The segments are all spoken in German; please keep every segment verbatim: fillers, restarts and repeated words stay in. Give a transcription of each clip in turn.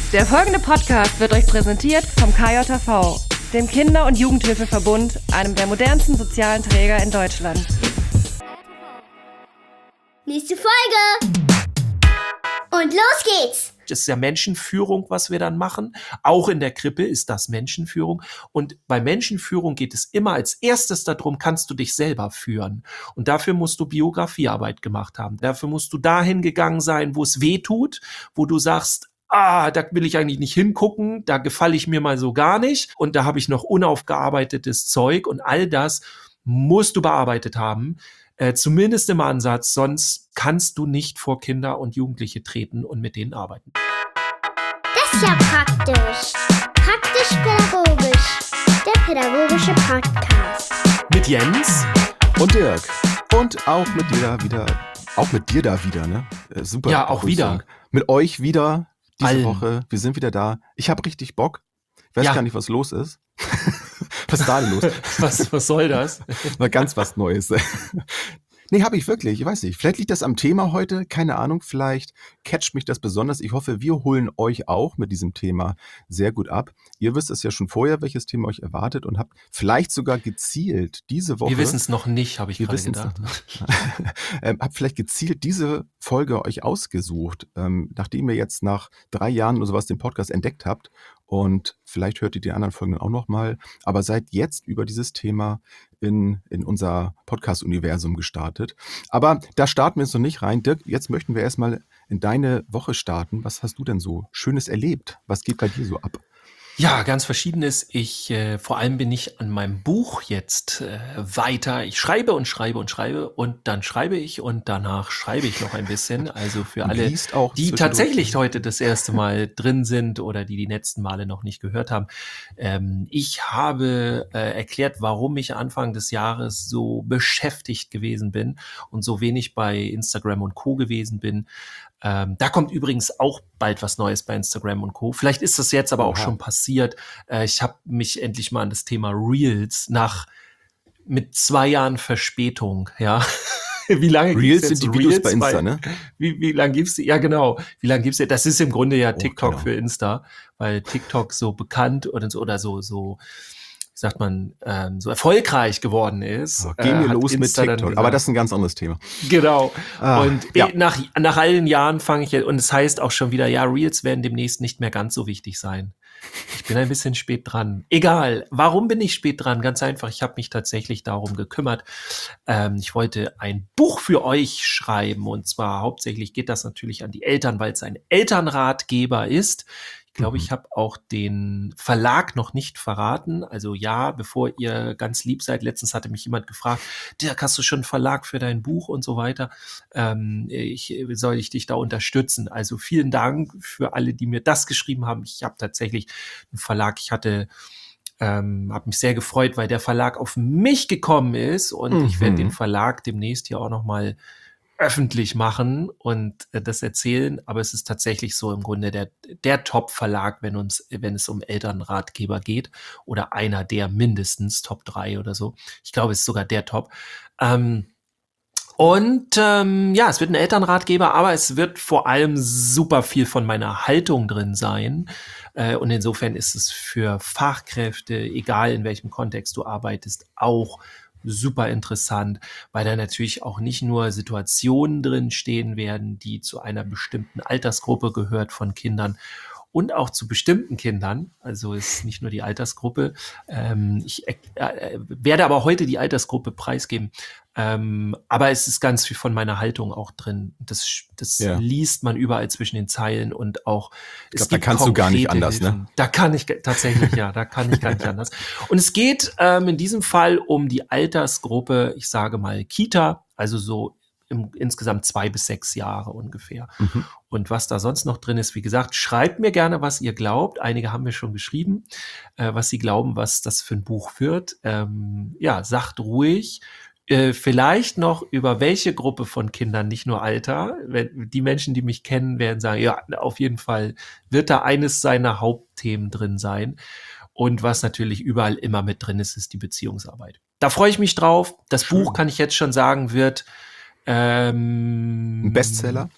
Der folgende Podcast wird euch präsentiert vom K J V, dem Kinder- und Jugendhilfeverbund, einem der modernsten sozialen Träger in Deutschland. Nächste Folge! Und los geht's! Das ist ja Menschenführung, was wir dann machen. Auch in der Krippe ist das Menschenführung. Und bei Menschenführung geht es immer als erstes darum, kannst du dich selber führen. Und dafür musst du Biografiearbeit gemacht haben. Dafür musst du dahin gegangen sein, wo es weh tut, wo du sagst, ah, da will ich eigentlich nicht hingucken, da gefalle ich mir mal so gar nicht. Und da habe ich noch unaufgearbeitetes Zeug. Und all das musst du bearbeitet haben. Äh, zumindest im Ansatz, sonst kannst du nicht vor Kinder und Jugendliche treten und mit denen arbeiten. Das ist ja praktisch. Praktisch-pädagogisch. Der pädagogische Podcast. Mit Jens und Dirk. Und auch mit dir da wieder. Auch mit dir da wieder, ne? Äh, super. Ja, auch Begrüßung. wieder. Mit euch wieder diese Allen. Woche. Wir sind wieder da. Ich habe richtig Bock. Ich weiß Ja. gar nicht, was los ist. Was ist da denn los? Was, was soll das? Mal ganz was Neues. Nee, habe ich wirklich. Ich weiß nicht. Vielleicht liegt das am Thema heute. Keine Ahnung. Vielleicht catcht mich das besonders. Ich hoffe, wir holen euch auch mit diesem Thema sehr gut ab. Ihr wisst es ja schon vorher, welches Thema euch erwartet und habt vielleicht sogar gezielt diese Woche. Wir wissen es noch nicht, habe ich Wir gerade wissen's gedacht. noch nicht. ähm, habt vielleicht gezielt diese Folge euch ausgesucht, ähm, nachdem ihr jetzt nach drei Jahren oder sowas den Podcast entdeckt habt. Und vielleicht hört ihr die anderen Folgen dann auch nochmal. Aber seid jetzt über dieses Thema in, in unser Podcast-Universum gestartet. Aber da starten wir jetzt noch nicht rein. Dirk, jetzt möchten wir erstmal in deine Woche starten. Was hast du denn so Schönes erlebt? Was geht bei dir so ab? Ja, ganz Verschiedenes. Ich, äh, vor allem bin ich an meinem Buch jetzt äh, weiter. Ich schreibe und schreibe und schreibe und dann schreibe ich und danach schreibe ich noch ein bisschen. Also für Und alle, liest auch die zwischendurch. tatsächlich heute das erste Mal drin sind oder die die letzten Male noch nicht gehört haben. Ähm, ich habe äh, erklärt, warum ich Anfang des Jahres so beschäftigt gewesen bin und so wenig bei Instagram und Co. gewesen bin. Ähm, da kommt übrigens auch bald was Neues bei Instagram und Co. Vielleicht ist das jetzt aber auch Oha. schon passiert. Äh, ich habe mich endlich mal an das Thema Reels nach mit zwei Jahren Verspätung, ja. Wie lange Reels gibt's jetzt sind die Videos Reels? bei Insta, Weil- ne? Wie, wie lange gibt's die? Ja, genau. Wie lange gibt's die? Das ist im Grunde ja Oh, TikTok genau. für Insta, weil TikTok so bekannt oder so, oder so, so, wie sagt man, ähm, so erfolgreich geworden ist. So, gehen wir äh, hat los mit Insta dann TikTok. gesagt. Aber das ist ein ganz anderes Thema. Genau. Ah, und ja. eh, nach, nach all den Jahren fange ich jetzt, und es heißt auch schon wieder, ja, Reels werden demnächst nicht mehr ganz so wichtig sein. Ich bin ein bisschen spät dran. Egal. Warum bin ich spät dran? Ganz einfach. Ich habe mich tatsächlich darum gekümmert. Ähm, ich wollte ein Buch für euch schreiben. Und zwar hauptsächlich geht das natürlich an die Eltern, weil es ein Elternratgeber ist. Ich glaube, Mhm. ich habe auch den Verlag noch nicht verraten. Also ja, bevor ihr ganz lieb seid, letztens hatte mich jemand gefragt, Dirk, hast du schon einen Verlag für dein Buch und so weiter? Ähm, ich, soll ich dich da unterstützen? Also vielen Dank für alle, die mir das geschrieben haben. Ich habe tatsächlich einen Verlag, ich hatte ähm, habe mich sehr gefreut, weil der Verlag auf mich gekommen ist und Mhm. ich werde den Verlag demnächst hier auch noch mal öffentlich machen und äh, das erzählen, aber es ist tatsächlich so im Grunde der, der Top-Verlag, wenn uns, wenn es um Elternratgeber geht oder einer der mindestens Top drei oder so. Ich glaube, es ist sogar der Top. Ähm, und ähm, ja, es wird ein Elternratgeber, aber es wird vor allem super viel von meiner Haltung drin sein. Äh, und insofern ist es für Fachkräfte, egal in welchem Kontext du arbeitest, auch super interessant, weil da natürlich auch nicht nur Situationen drin stehen werden, die zu einer bestimmten Altersgruppe gehört von Kindern und auch zu bestimmten Kindern. Also ist nicht nur die Altersgruppe. Ähm, ich äh, äh, werde aber heute die Altersgruppe preisgeben. Ähm, aber es ist ganz viel von meiner Haltung auch drin. Das, das Ja. liest man überall zwischen den Zeilen und auch Ich glaub, da kannst du gar nicht konkrete anders, ne? Hilfen. Da kann ich ge- tatsächlich, ja, da kann ich gar nicht anders. Und es geht ähm, in diesem Fall um die Altersgruppe, ich sage mal Kita, also so im, insgesamt zwei bis sechs Jahre ungefähr. Mhm. Und was da sonst noch drin ist, wie gesagt, schreibt mir gerne, was ihr glaubt. Einige haben mir schon geschrieben, äh, was sie glauben, was das für ein Buch wird. Ähm, ja, sagt ruhig. Äh, vielleicht noch über welche Gruppe von Kindern, nicht nur Alter. Wenn, die Menschen, die mich kennen, werden sagen, ja, auf jeden Fall wird da eines seiner Hauptthemen drin sein. Und was natürlich überall immer mit drin ist, ist die Beziehungsarbeit. Da freue ich mich drauf. Das Schön. Buch, kann ich jetzt schon sagen, wird ähm, Ein Bestseller?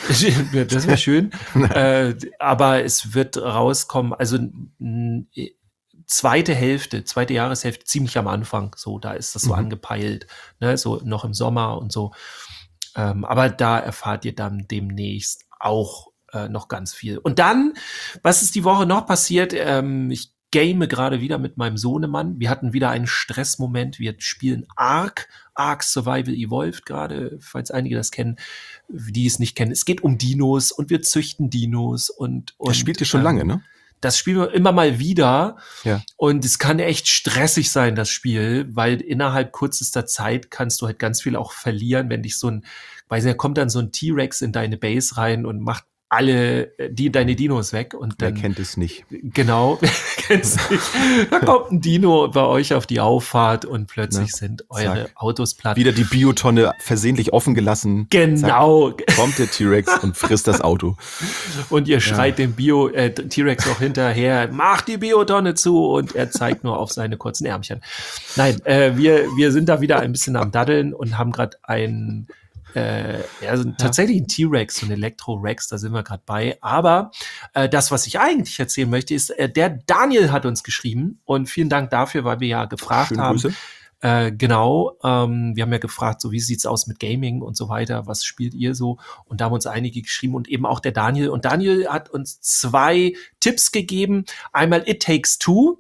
Das wäre schön. äh, aber es wird rauskommen, also n- zweite Hälfte, zweite Jahreshälfte, ziemlich am Anfang, so, da ist das so Mhm. angepeilt, ne, so noch im Sommer und so. Ähm, aber da erfahrt ihr dann demnächst auch äh, noch ganz viel. Und dann, was ist die Woche noch passiert? Ähm, ich game gerade wieder mit meinem Sohnemann. Wir hatten wieder einen Stressmoment. Wir spielen Ark, Ark Survival Evolved gerade, falls einige das kennen, die es nicht kennen. Es geht um Dinos und wir züchten Dinos und, und Das spielt ihr schon ähm, lange, ne? Das spielen wir immer mal wieder. Ja. Und es kann echt stressig sein, das Spiel, weil innerhalb kürzester Zeit kannst du halt ganz viel auch verlieren, wenn dich so ein, weiß nicht, kommt dann so ein T-Rex in deine Base rein und macht alle die deine Dinos weg und Wer dann kennt es nicht? genau, kennst nicht. Da kommt ein Dino bei euch auf die Auffahrt und plötzlich Na, sind eure zack. Autos platt. Wieder die Biotonne versehentlich offen gelassen. Genau. Zack, kommt der T-Rex und frisst das Auto. Und ihr schreit dem Bio äh, T-Rex auch hinterher, mach die Biotonne zu, und er zeigt nur auf seine kurzen Ärmchen. Nein, äh, wir wir sind da wieder ein bisschen am Daddeln und haben gerade ein äh, ja, so tatsächlich ein T-Rex, so ein Elektro-Rex, da sind wir gerade bei. Aber äh, das, was ich eigentlich erzählen möchte, ist, äh, der Daniel hat uns geschrieben und vielen Dank dafür, weil wir ja gefragt Schöne haben. Grüße. Äh, genau, ähm, wir haben ja gefragt, so wie sieht's aus mit Gaming und so weiter, was spielt ihr so? Und da haben uns einige geschrieben und eben auch der Daniel. Und Daniel hat uns zwei Tipps gegeben. Einmal It Takes Two,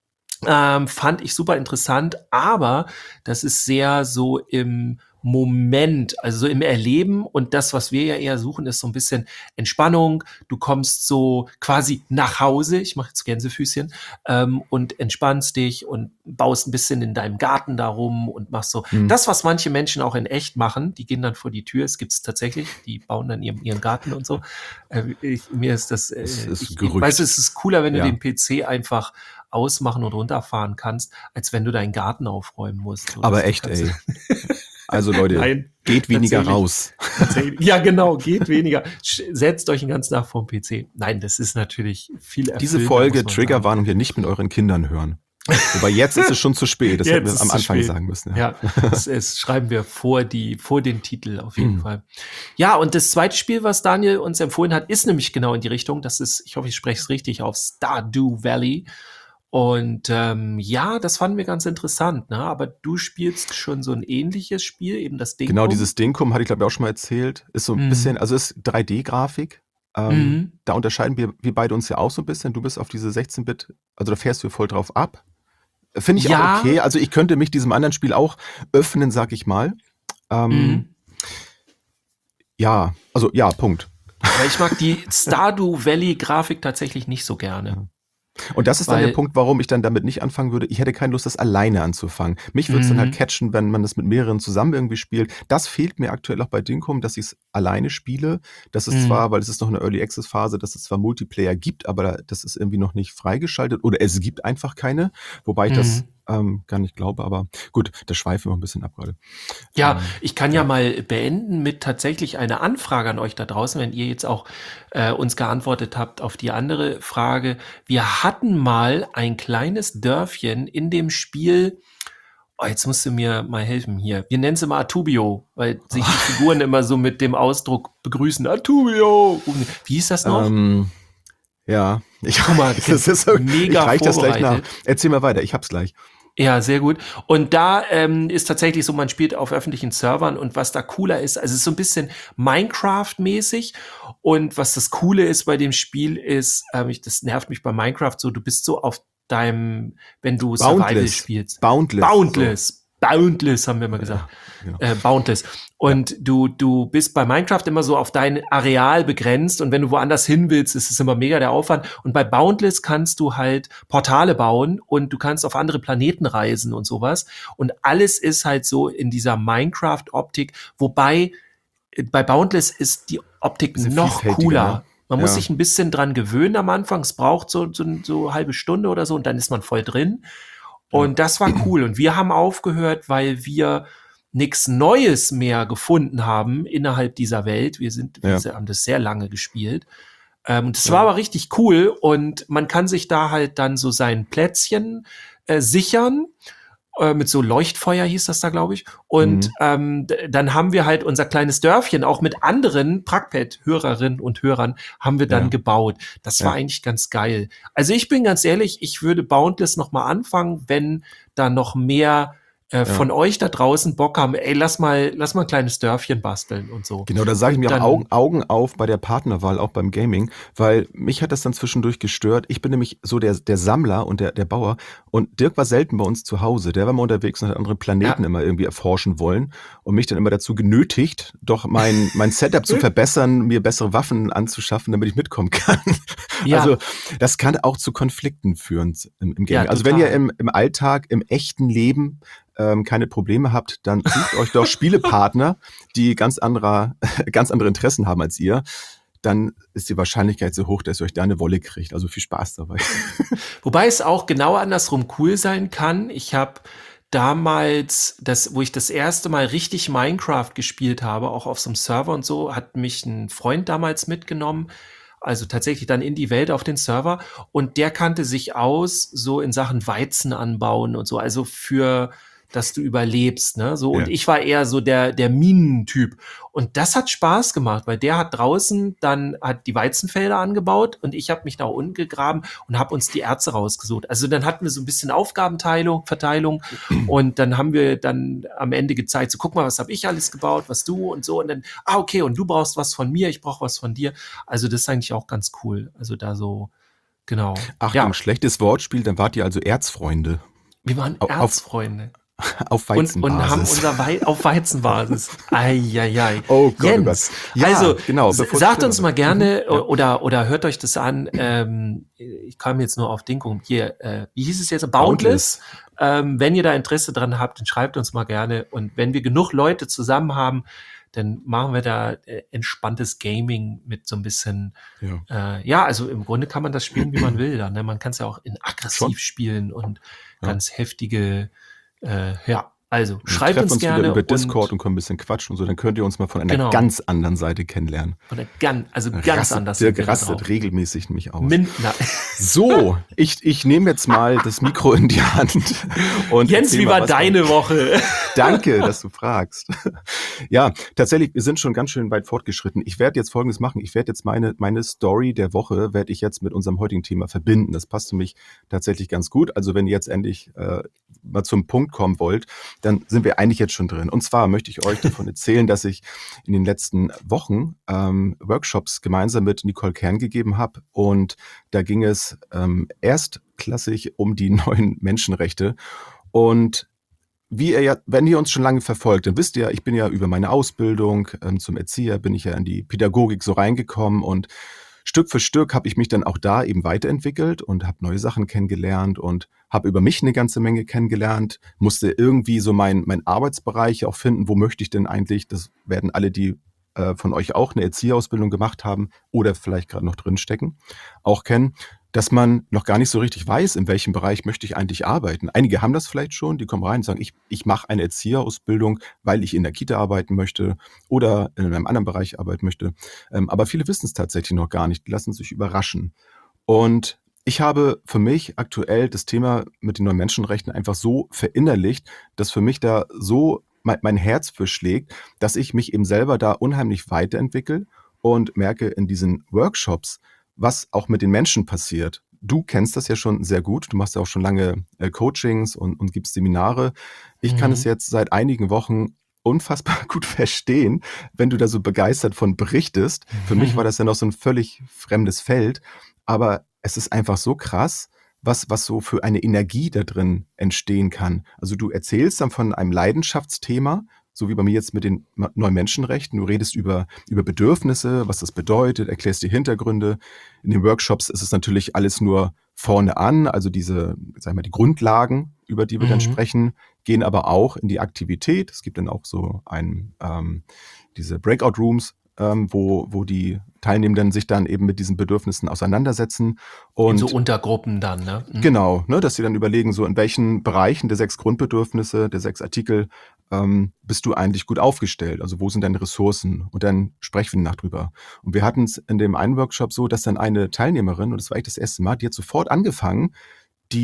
ähm, fand ich super interessant, aber das ist sehr so im Moment, also so im Erleben, und das, was wir ja eher suchen, ist so ein bisschen Entspannung. Du kommst so quasi nach Hause, ich mache jetzt Gänsefüßchen, ähm, und entspannst dich und baust ein bisschen in deinem Garten darum und machst so Mhm. das, was manche Menschen auch in echt machen. Die gehen dann vor die Tür, es gibt's tatsächlich, die bauen dann ihren, ihren Garten und so. Äh, ich, mir ist das, äh, Es ist ich, Gerücht. weißt du, es ist cooler, wenn du Ja. den P C einfach ausmachen und runterfahren kannst, als wenn du deinen Garten aufräumen musst. So, Aber das echt, kannst ey. du- Also Leute, Nein, geht weniger tatsächlich. raus. Tatsächlich. Ja, genau, geht weniger. Sch- Setzt euch den ganzen Tag vor den P C. Nein, das ist natürlich viel erfüllender, Diese Folge, muss man Triggerwarnung, hier nicht mit euren Kindern hören. Wobei jetzt ist es schon zu spät. Das Jetzt hätten wir ist am zu Anfang spät. sagen müssen. sagen. Ja, das, das schreiben wir vor die vor den Titel auf jeden Mhm. Fall. Ja, und das zweite Spiel, was Daniel uns empfohlen hat, ist nämlich genau in die Richtung. Das ist, ich hoffe, ich spreche es richtig auf, Stardew Valley. Und ähm, ja, das fanden wir ganz interessant, ne? Aber du spielst schon so ein ähnliches Spiel, eben das Ding. Genau, dieses Dinkum hatte ich glaube ich auch schon mal erzählt. Ist so ein Mhm. bisschen, also ist drei D-Grafik. Ähm, Mhm. Da unterscheiden wir, wir beide uns ja auch so ein bisschen. Du bist auf diese sechzehn Bit, also da fährst du voll drauf ab. Finde ich Ja. auch okay. Also ich könnte mich diesem anderen Spiel auch öffnen, sag ich mal. Ähm, Mhm. Ja, also ja, Punkt. Weil ich mag die Stardew Valley Grafik tatsächlich nicht so gerne. Und das ist dann Weil- der Punkt, warum ich dann damit nicht anfangen würde. Ich hätte keine Lust, das alleine anzufangen. Mich würde es dann Mhm. halt catchen, wenn man das mit mehreren zusammen irgendwie spielt. Das fehlt mir aktuell auch bei Dinkum, dass ich es alleine spiele. Das ist Mhm. zwar, weil es ist noch eine Early Access Phase, dass es zwar Multiplayer gibt, aber da- das ist irgendwie noch nicht freigeschaltet oder es gibt einfach keine. Wobei ich das Mhm. ähm, gar nicht glaube, aber gut, das schweifen wir ein bisschen ab gerade. Ja, Ähm, ich kann ja. mal beenden mit tatsächlich einer Anfrage an euch da draußen, wenn ihr jetzt auch äh, uns geantwortet habt auf die andere Frage. Wir hatten mal ein kleines Dörfchen in dem Spiel. Oh, jetzt musst du mir mal helfen hier. Wir nennen es immer Atubio, weil sich die Figuren immer so mit dem Ausdruck begrüßen. Atubio! Wie hieß das noch? Ähm, ja, ich, Guck mal, das ist so, mega ich reich das gleich nach. vorbereitet. Erzähl mal weiter, ich hab's gleich. Ja, sehr gut. Und da ähm, ist tatsächlich so, man spielt auf öffentlichen Servern, und was da cooler ist, also es ist so ein bisschen Minecraft-mäßig, und was das Coole ist bei dem Spiel ist, ähm, ich, das nervt mich bei Minecraft so, du bist so auf deinem, wenn du Survival Boundless. spielst. Boundless. Boundless. Boundless, haben wir immer gesagt. Genau. Äh, Boundless. Und du, du bist bei Minecraft immer so auf dein Areal begrenzt, und wenn du woanders hin willst, ist es immer mega der Aufwand. Und bei Boundless kannst du halt Portale bauen und du kannst auf andere Planeten reisen und sowas. Und alles ist halt so in dieser Minecraft-Optik, wobei äh, bei Boundless ist die Optik Bisschen noch vielfältiger, cooler. ne? Man muss Ja. sich ein bisschen dran gewöhnen am Anfang. Es braucht so, so, so eine halbe Stunde oder so, und dann ist man voll drin. Und das war cool. Und wir haben aufgehört, weil wir nichts Neues mehr gefunden haben innerhalb dieser Welt. Wir sind, Ja. wir haben das sehr lange gespielt. Ähm, das war aber richtig cool, und man kann sich da halt dann so sein Plätzchen äh, sichern. äh, mit so Leuchtfeuer hieß das da, glaube ich. Und Mhm. ähm, d- dann haben wir halt unser kleines Dörfchen auch mit anderen Prackpad-Hörerinnen und Hörern haben wir dann Ja. gebaut. Das war Ja. eigentlich ganz geil. Also ich bin ganz ehrlich, ich würde Boundless noch mal anfangen, wenn da noch mehr äh, von euch da draußen Bock haben. Ey, lass mal, lass mal ein kleines Dörfchen basteln und so. Genau, da sage ich Und mir dann- auch Augen, Augen auf bei der Partnerwahl, auch beim Gaming, weil mich hat das dann zwischendurch gestört. Ich bin nämlich so der, der Sammler und der, der Bauer und Dirk war selten bei uns zu Hause. Der war mal unterwegs und hat andere Planeten Ja. immer irgendwie erforschen wollen und mich dann immer dazu genötigt, doch mein, mein Setup zu verbessern, mir bessere Waffen anzuschaffen, damit ich mitkommen kann. Ja. Also das kann auch zu Konflikten führen im, im Gaming. Ja, also wenn ihr total. im, im Alltag, im echten Leben ähm, keine Probleme habt, dann sucht euch doch Spielepartner, die ganz anderer, ganz andere Interessen haben als ihr. Dann ist die Wahrscheinlichkeit so hoch, dass ihr euch da eine Wolle kriegt. Also viel Spaß dabei. Wobei es auch genau andersrum cool sein kann. Ich habe damals, das, wo ich das erste Mal richtig Minecraft gespielt habe, auch auf so einem Server und so, hat mich ein Freund damals mitgenommen. Also tatsächlich dann in die Welt auf den Server. Und der kannte sich aus, so in Sachen Weizen anbauen und so. Also für, dass du überlebst, ne? So. Und Ja. ich war eher so der, der Minentyp. Und das hat Spaß gemacht, weil der hat draußen dann hat die Weizenfelder angebaut und ich habe mich da unten gegraben und habe uns die Erze rausgesucht. Also dann hatten wir so ein bisschen Aufgabenteilung, Verteilung und dann haben wir dann am Ende gezeigt, so guck mal, was habe ich alles gebaut, was du und so und dann, ah okay, und du brauchst was von mir, ich brauche was von dir. Also das ist eigentlich auch ganz cool. Also da so, genau. Achtung, Ja, schlechtes Wortspiel, dann wart ihr also Erzfreunde. wir waren Auf- Erzfreunde. Auf Und, Weizenbasis. und haben unser Wei auf Weizenbasis. Eieiei. Oh Gott, oh Jens, Gott. Ja, also genau, s- bevor sagt ich uns störe. mal gerne Mhm, ja. oder oder hört euch das an. Ähm, ich kam jetzt nur auf den um hier. Äh, wie hieß es jetzt? Boundless. Boundless. Ähm, wenn ihr da Interesse dran habt, dann schreibt uns mal gerne. Und wenn wir genug Leute zusammen haben, dann machen wir da äh, entspanntes Gaming mit so ein bisschen. Ja. Äh, ja, also im Grunde kann man das spielen, wie man will. Dann, ne? Man kann es ja auch in aggressiv Schon. spielen und Ja. ganz heftige. Äh, ja, also Wir schreibt treffen uns uns gerne wieder über und Discord und können ein bisschen quatschen und so, dann könnt ihr uns mal von einer Genau. ganz anderen Seite kennenlernen. von der ganz, also ganz Rastet- anders. sind Dirk wir da rastet drauf. regelmäßig nämlich aus. Min na, So, ich, ich nehme jetzt mal das Mikro in die Hand. Und Jens, erzähl wie mal war was deine Woche? Danke, dass du fragst. Ja, tatsächlich, wir sind schon ganz schön weit fortgeschritten. Ich werde jetzt Folgendes machen. Ich werde jetzt meine, meine Story der Woche, werde ich jetzt mit unserem heutigen Thema verbinden. Das passt für mich tatsächlich ganz gut. Also wenn ihr jetzt endlich äh, mal zum Punkt kommen wollt, dann sind wir eigentlich jetzt schon drin. Und zwar möchte ich euch davon erzählen, dass ich in den letzten Wochen ähm, Workshops gemeinsam mit Nicole Kern gegeben habe. Und da ging es ähm, erstklassig um die neuen Menschenrechte. Und wie ihr ja, wenn ihr uns schon lange verfolgt, dann wisst ihr, ich bin ja über meine Ausbildung ähm, zum Erzieher, bin ich ja in die Pädagogik so reingekommen und Stück für Stück habe ich mich dann auch da eben weiterentwickelt und habe neue Sachen kennengelernt und habe über mich eine ganze Menge kennengelernt, musste irgendwie so mein, mein Arbeitsbereich auch finden, wo möchte ich denn eigentlich, das werden alle, die äh, von euch auch eine Erzieherausbildung gemacht haben oder vielleicht gerade noch drinstecken, auch kennen, dass man noch gar nicht so richtig weiß, in welchem Bereich möchte ich eigentlich arbeiten. Einige haben das vielleicht schon, die kommen rein und sagen, ich, ich mache eine Erzieherausbildung, weil ich in der Kita arbeiten möchte oder in einem anderen Bereich arbeiten möchte. Ähm, aber viele wissen es tatsächlich noch gar nicht, die lassen sich überraschen. Und ich habe für mich aktuell das Thema mit den neuen Menschenrechten einfach so verinnerlicht, dass für mich da so mein, mein Herz für schlägt, dass ich mich eben selber da unheimlich weiterentwickle und merke in diesen Workshops, was auch mit den Menschen passiert. Du kennst das ja schon sehr gut. Du machst ja auch schon lange äh, Coachings und, und gibst Seminare. Ich kann Mhm. es jetzt seit einigen Wochen unfassbar gut verstehen, wenn du da so begeistert von berichtest. Für mich war das ja noch so ein völlig fremdes Feld. Aber es ist einfach so krass, was, was so für eine Energie da drin entstehen kann. Also du erzählst dann von einem Leidenschaftsthema, so wie bei mir jetzt mit den ma- neuen Menschenrechten. Du redest über, über Bedürfnisse, was das bedeutet, erklärst die Hintergründe. In den Workshops ist es natürlich alles nur vorne an, also diese, sagen wir, die Grundlagen, über die wir dann Mhm. sprechen, gehen aber auch in die Aktivität. Es gibt dann auch so ein, ähm, diese Breakout Rooms, ähm, wo, wo die Teilnehmenden sich dann eben mit diesen Bedürfnissen auseinandersetzen. In Und so Untergruppen dann, ne? Mhm. genau, ne, dass sie dann überlegen, so in welchen Bereichen der sechs Grundbedürfnisse, der sechs Artikel, ähm, bist du eigentlich gut aufgestellt? Also wo sind deine Ressourcen? Und dann sprechen wir nach drüber. Und wir hatten es in dem einen Workshop so, dass dann eine Teilnehmerin, und das war echt das erste Mal, die hat sofort angefangen, die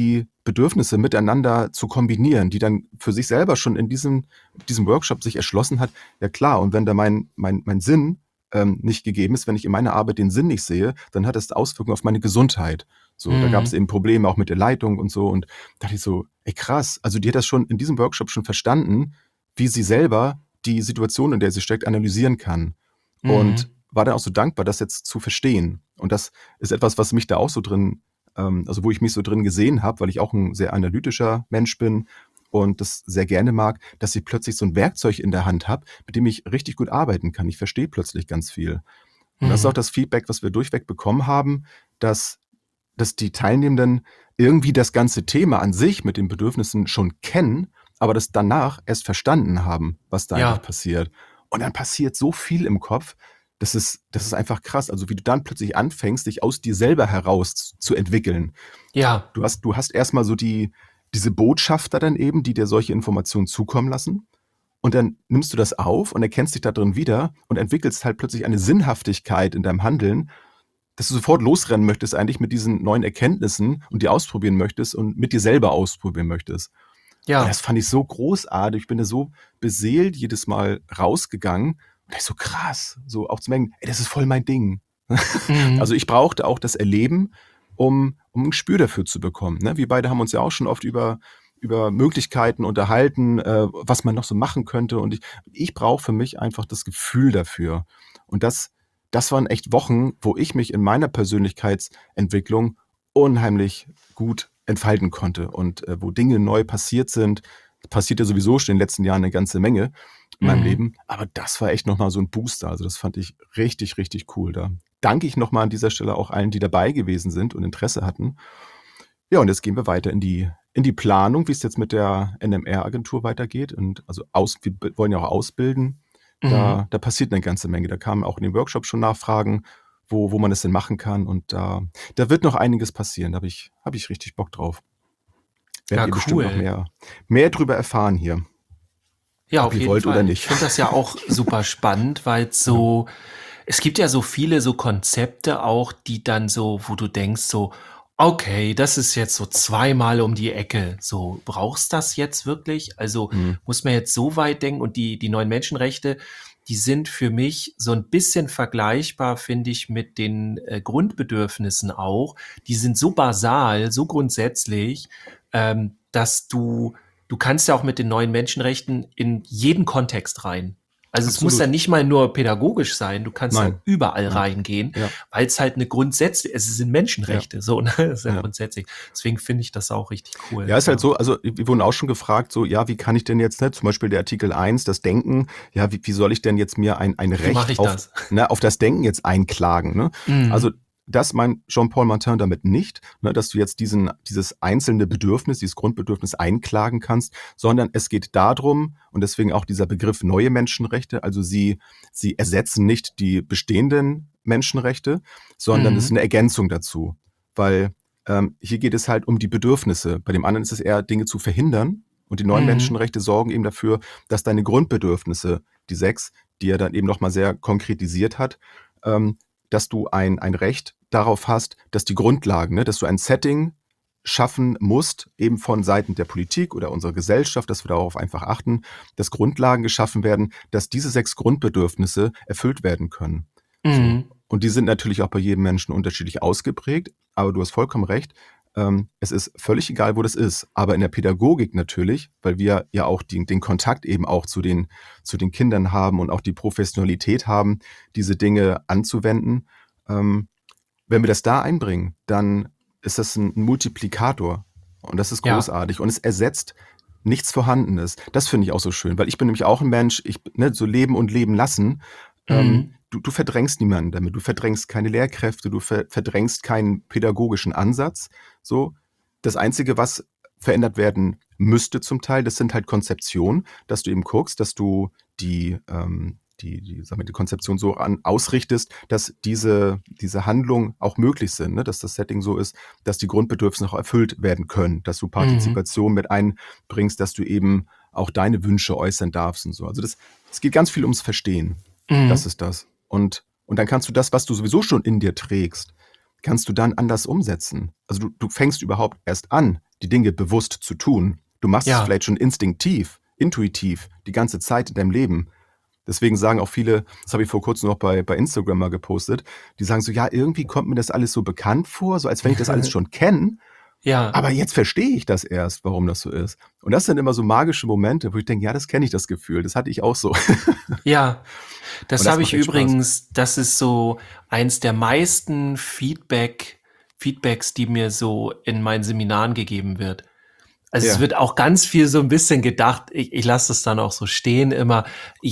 Bedürfnisse miteinander zu kombinieren, die dann für sich selber schon in diesem, diesem Workshop sich erschlossen hat, ja klar, und wenn da mein, mein, mein Sinn ähm, nicht gegeben ist, wenn ich in meiner Arbeit den Sinn nicht sehe, dann hat das Auswirkungen auf meine Gesundheit. So, Mhm. da gab es eben Probleme auch mit der Leitung und so, und da dachte ich so, ey krass, also die hat das schon in diesem Workshop schon verstanden, wie sie selber die Situation, in der sie steckt, analysieren kann. Mhm. Und war dann auch so dankbar, das jetzt zu verstehen. Und das ist etwas, was mich da auch so drin, ähm, also wo ich mich so drin gesehen habe, weil ich auch ein sehr analytischer Mensch bin und das sehr gerne mag, dass ich plötzlich so ein Werkzeug in der Hand habe, mit dem ich richtig gut arbeiten kann. Ich verstehe plötzlich ganz viel. Und das ist auch Mhm. das Feedback, was wir durchweg bekommen haben, dass, dass die Teilnehmenden irgendwie das ganze Thema an sich mit den Bedürfnissen schon kennen, aber das danach erst verstanden haben, was da Ja. eigentlich passiert. Und dann passiert so viel im Kopf, das ist, das ist einfach krass. Also wie du dann plötzlich anfängst, dich aus dir selber heraus zu, zu entwickeln. Ja. Du hast, du hast erstmal so die, diese Botschafter dann eben, die dir solche Informationen zukommen lassen. Und dann nimmst du das auf und erkennst dich da drin wieder und entwickelst halt plötzlich eine Sinnhaftigkeit in deinem Handeln, dass du sofort losrennen möchtest eigentlich mit diesen neuen Erkenntnissen und die ausprobieren möchtest und mit dir selber ausprobieren möchtest. Ja. Und das fand ich so großartig. Ich bin da so beseelt jedes Mal rausgegangen. Und das ist so krass, so auch zu merken, ey, das ist voll mein Ding. Mhm. Also ich brauchte auch das Erleben, um, um ein Gespür dafür zu bekommen. Ne? Wir beide haben uns ja auch schon oft über, über Möglichkeiten unterhalten, äh, was man noch so machen könnte. Und ich, ich brauche für mich einfach das Gefühl dafür. Und das, das waren echt Wochen, wo ich mich in meiner Persönlichkeitsentwicklung unheimlich gut entfalten konnte und äh, wo Dinge neu passiert sind. Passiert ja sowieso schon in den letzten Jahren eine ganze Menge in meinem Mhm. Leben. Aber das war echt nochmal so ein Booster. Also das fand ich richtig, richtig cool. Da danke ich nochmal an dieser Stelle auch allen, die dabei gewesen sind und Interesse hatten. Ja, und jetzt gehen wir weiter in die, in die Planung, wie es jetzt mit der N M R-Agentur weitergeht. Und also aus, wir wollen ja auch ausbilden. Da, Mhm. da passiert eine ganze Menge. Da kamen auch in den Workshops schon Nachfragen, wo, wo man das denn machen kann. Und da, da wird noch einiges passieren. Da habe ich, hab ich richtig Bock drauf. Werdet Ja, ihr bestimmt noch cool. mehr, mehr drüber erfahren hier, Ja, ob auf ihr jeden wollt oder Fall. Ich nicht. finde das ja auch super spannend, weil es Ja. so, es gibt ja so viele so Konzepte auch, die dann so, wo du denkst so, okay, das ist jetzt so zweimal um die Ecke. So, brauchst das jetzt wirklich? Also Mhm. muss man jetzt so weit denken und die, die neuen Menschenrechte, die sind für mich so ein bisschen vergleichbar, finde ich, mit den äh, Grundbedürfnissen auch. Die sind so basal, so grundsätzlich, ähm, dass du, du kannst ja auch mit den neuen Menschenrechten in jeden Kontext rein. Also es muss ja Absolut. nicht mal nur pädagogisch sein, du kannst ja Nein. überall Nein. reingehen, Ja. weil es halt eine Grundsätze, es sind Menschenrechte, so, ne? Das ist ja Ja. grundsätzlich. Deswegen finde ich das auch richtig cool. Ja, ist halt so, also wir wurden auch schon gefragt, so, ja, wie kann ich denn jetzt, ne, zum Beispiel der Artikel eins, das Denken, ja, wie, wie soll ich denn jetzt mir ein, ein Wie mache Recht ich auf, das? ne, auf das Denken jetzt einklagen, ne? Mhm. Also das meint Jean-Paul Martin damit nicht, ne, dass du jetzt diesen, dieses einzelne Bedürfnis, dieses Grundbedürfnis einklagen kannst, sondern es geht darum, und deswegen auch dieser Begriff neue Menschenrechte, also sie, sie ersetzen nicht die bestehenden Menschenrechte, sondern Mhm. es ist eine Ergänzung dazu, weil ähm, hier geht es halt um die Bedürfnisse. Bei dem anderen ist es eher, Dinge zu verhindern, und die neuen Mhm. Menschenrechte sorgen eben dafür, dass deine Grundbedürfnisse, die sechs, die er dann eben nochmal sehr konkretisiert hat, ähm, dass du ein, ein Recht darauf hast, dass die Grundlagen, ne, dass du ein Setting schaffen musst, eben von Seiten der Politik oder unserer Gesellschaft, dass wir darauf einfach achten, dass Grundlagen geschaffen werden, dass diese sechs Grundbedürfnisse erfüllt werden können. So. Mhm. Und die sind natürlich auch bei jedem Menschen unterschiedlich ausgeprägt, aber du hast vollkommen recht. Ähm, es ist völlig egal, wo das ist. Aber in der Pädagogik natürlich, weil wir ja auch die, den Kontakt eben auch zu den, zu den Kindern haben und auch die Professionalität haben, diese Dinge anzuwenden. Ähm, wenn wir das da einbringen, dann ist das ein Multiplikator. Und das ist Ja. großartig. Und es ersetzt nichts Vorhandenes. Das finde ich auch so schön, weil ich bin nämlich auch ein Mensch, ich, ne, so leben und leben lassen. Ähm, Mhm. du, du verdrängst niemanden damit. Du verdrängst keine Lehrkräfte, du ver, verdrängst keinen pädagogischen Ansatz. So, das Einzige, was verändert werden müsste zum Teil, das sind halt Konzeptionen, dass du eben guckst, dass du die, ähm, die, die, sagen wir, die Konzeption so an, ausrichtest, dass diese, diese Handlungen auch möglich sind, ne? Dass das Setting so ist, dass die Grundbedürfnisse auch erfüllt werden können, dass du Partizipation mit einbringst, dass du eben auch deine Wünsche äußern darfst und so. Also das, es geht ganz viel ums Verstehen. Mhm. Das ist das. Und, und dann kannst du das, was du sowieso schon in dir trägst, kannst du dann anders umsetzen. Also du, du fängst überhaupt erst an, die Dinge bewusst zu tun. Du machst Ja. es vielleicht schon instinktiv, intuitiv, die ganze Zeit in deinem Leben. Deswegen sagen auch viele, das habe ich vor kurzem noch bei, bei Instagram mal gepostet, die sagen so, ja, irgendwie kommt mir das alles so bekannt vor, so als wenn ich das alles schon kenne. Ja. Aber jetzt verstehe ich das erst, warum das so ist. Und das sind immer so magische Momente, wo ich denke, ja, das kenne ich, das Gefühl. Das hatte ich auch so. Ja, das Und das habe ich macht echt Spaß. übrigens, das ist so eins der meisten Feedback, Feedbacks, die mir so in meinen Seminaren gegeben wird. Also Ja. es wird auch ganz viel so ein bisschen gedacht, ich, ich lasse es dann auch so stehen immer,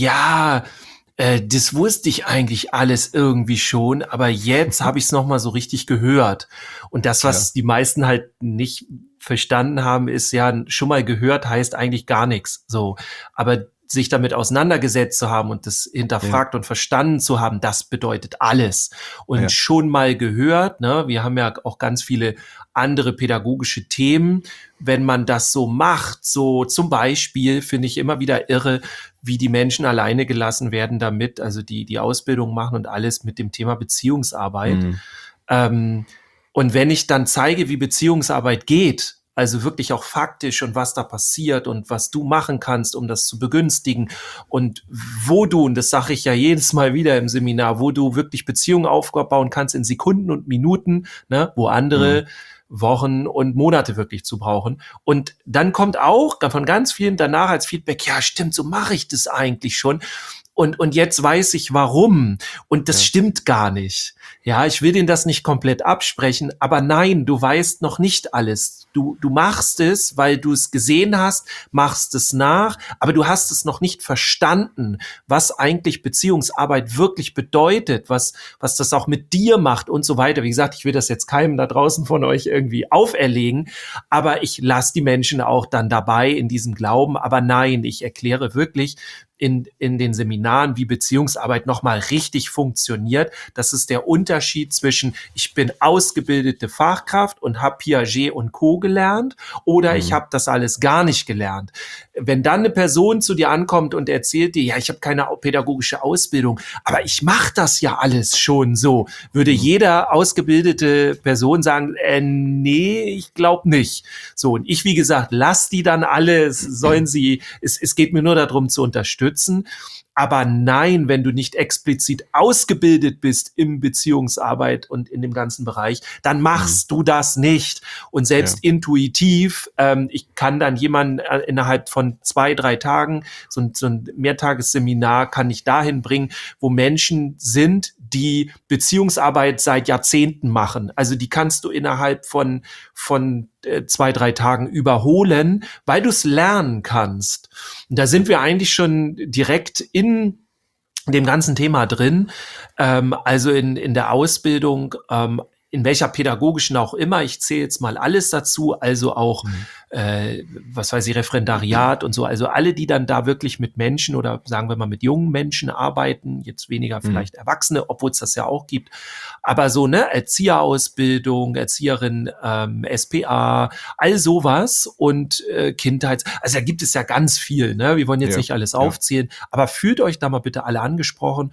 ja, äh, das wusste ich eigentlich alles irgendwie schon, aber jetzt habe ich es nochmal so richtig gehört. Und das, was die meisten halt nicht verstanden haben, ist ja, schon mal gehört heißt eigentlich gar nichts. So, aber sich damit auseinandergesetzt zu haben und das hinterfragt und verstanden zu haben, das bedeutet alles. Und Ja. schon mal gehört, ne, wir haben ja auch ganz viele andere pädagogische Themen, wenn man das so macht, so zum Beispiel finde ich immer wieder irre, wie die Menschen alleine gelassen werden damit, also die die Ausbildung machen und alles mit dem Thema Beziehungsarbeit. Mhm. Ähm, und wenn ich dann zeige, wie Beziehungsarbeit geht, also wirklich auch faktisch und was da passiert und was du machen kannst, um das zu begünstigen und wo du, und das sage ich ja jedes Mal wieder im Seminar, wo du wirklich Beziehungen aufbauen kannst in Sekunden und Minuten, ne, wo andere Wochen und Monate wirklich zu brauchen. Und dann kommt auch von ganz vielen danach als Feedback, ja stimmt, so mache ich das eigentlich schon. Und, und jetzt weiß ich warum. Und das Ja. stimmt gar nicht. Ja, ich will denen das nicht komplett absprechen, aber nein, du weißt noch nicht alles. Du, du machst es, weil du es gesehen hast, machst es nach, aber du hast es noch nicht verstanden, was eigentlich Beziehungsarbeit wirklich bedeutet, was, was das auch mit dir macht und so weiter. Wie gesagt, ich will das jetzt keinem da draußen von euch irgendwie auferlegen, aber ich lasse die Menschen auch dann dabei in diesem Glauben. Aber nein, ich erkläre wirklich in, in den Seminaren, wie Beziehungsarbeit nochmal richtig funktioniert. Das ist der Unterschied zwischen, ich bin ausgebildete Fachkraft und habe Piaget und Co. gelernt oder Mhm. ich habe das alles gar nicht gelernt. Wenn dann eine Person zu dir ankommt und erzählt dir, ja, ich habe keine pädagogische Ausbildung, aber ich mache das ja alles schon so, würde jeder ausgebildete Person sagen, äh, nee, ich glaube nicht. So, und ich, wie gesagt, lass die dann alle, es sollen sie, es, es geht mir nur darum zu unterstützen. Aber nein, wenn du nicht explizit ausgebildet bist im Beziehungsarbeit und in dem ganzen Bereich, dann machst du das nicht. Und selbst intuitiv, ähm, ich kann dann jemanden äh, innerhalb von zwei, drei Tagen, so ein, so ein Mehrtagesseminar kann ich dahin bringen, wo Menschen sind, die Beziehungsarbeit seit Jahrzehnten machen. Also die kannst du innerhalb von, von äh, zwei, drei Tagen überholen, weil du es lernen kannst. Und da sind wir eigentlich schon direkt in dem ganzen Thema drin, ähm, also in, in der Ausbildung, ähm, in welcher pädagogischen auch immer, ich zähle jetzt mal alles dazu, also auch, mhm. äh, was weiß ich, Referendariat und so, also alle, die dann da wirklich mit Menschen oder sagen wir mal mit jungen Menschen arbeiten, jetzt weniger vielleicht mhm. Erwachsene, obwohl es das ja auch gibt, aber so, ne, Erzieherausbildung, Erzieherin, ähm, S P A, all sowas und äh, Kindheits, also da gibt es ja ganz viel, ne, wir wollen jetzt ja. nicht alles ja. aufzählen, aber fühlt euch da mal bitte alle angesprochen.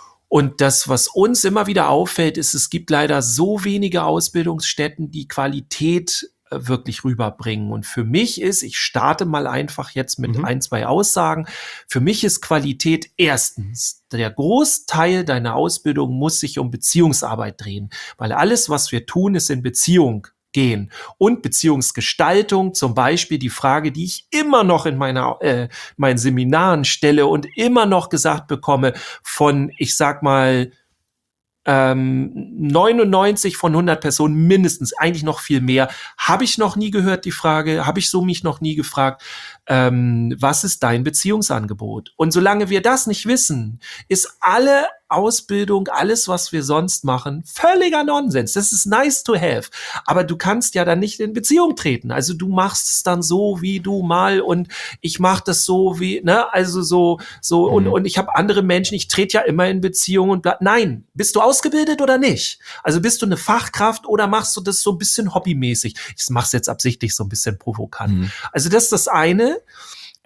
Und das, was uns immer wieder auffällt, ist, es gibt leider so wenige Ausbildungsstätten, die Qualität äh, wirklich rüberbringen. Und für mich ist, ich starte mal einfach jetzt mit mhm. ein, zwei Aussagen, für mich ist Qualität erstens, der Großteil deiner Ausbildung muss sich um Beziehungsarbeit drehen, weil alles, was wir tun, ist in Beziehung gehen. Und Beziehungsgestaltung, zum Beispiel die Frage, die ich immer noch in meiner, äh, meinen Seminaren stelle und immer noch gesagt bekomme von, ich sag mal, ähm, neunundneunzig von hundert Personen mindestens, eigentlich noch viel mehr, habe ich noch nie gehört, die Frage, habe ich so mich noch nie gefragt, ähm, was ist dein Beziehungsangebot? Und solange wir das nicht wissen, ist alle Ausbildung, alles, was wir sonst machen, völliger Nonsens. Das ist nice to have. Aber du kannst ja dann nicht in Beziehung treten. Also du machst es dann so, wie du mal und ich mach das so, wie, ne, also so, so, mhm. und, und ich habe andere Menschen, ich trete ja immer in Beziehung und bla- nein, bist du ausgebildet oder nicht? Also bist du eine Fachkraft oder machst du das so ein bisschen hobbymäßig? Ich mach's jetzt absichtlich so ein bisschen provokant. Mhm. Also das ist das eine.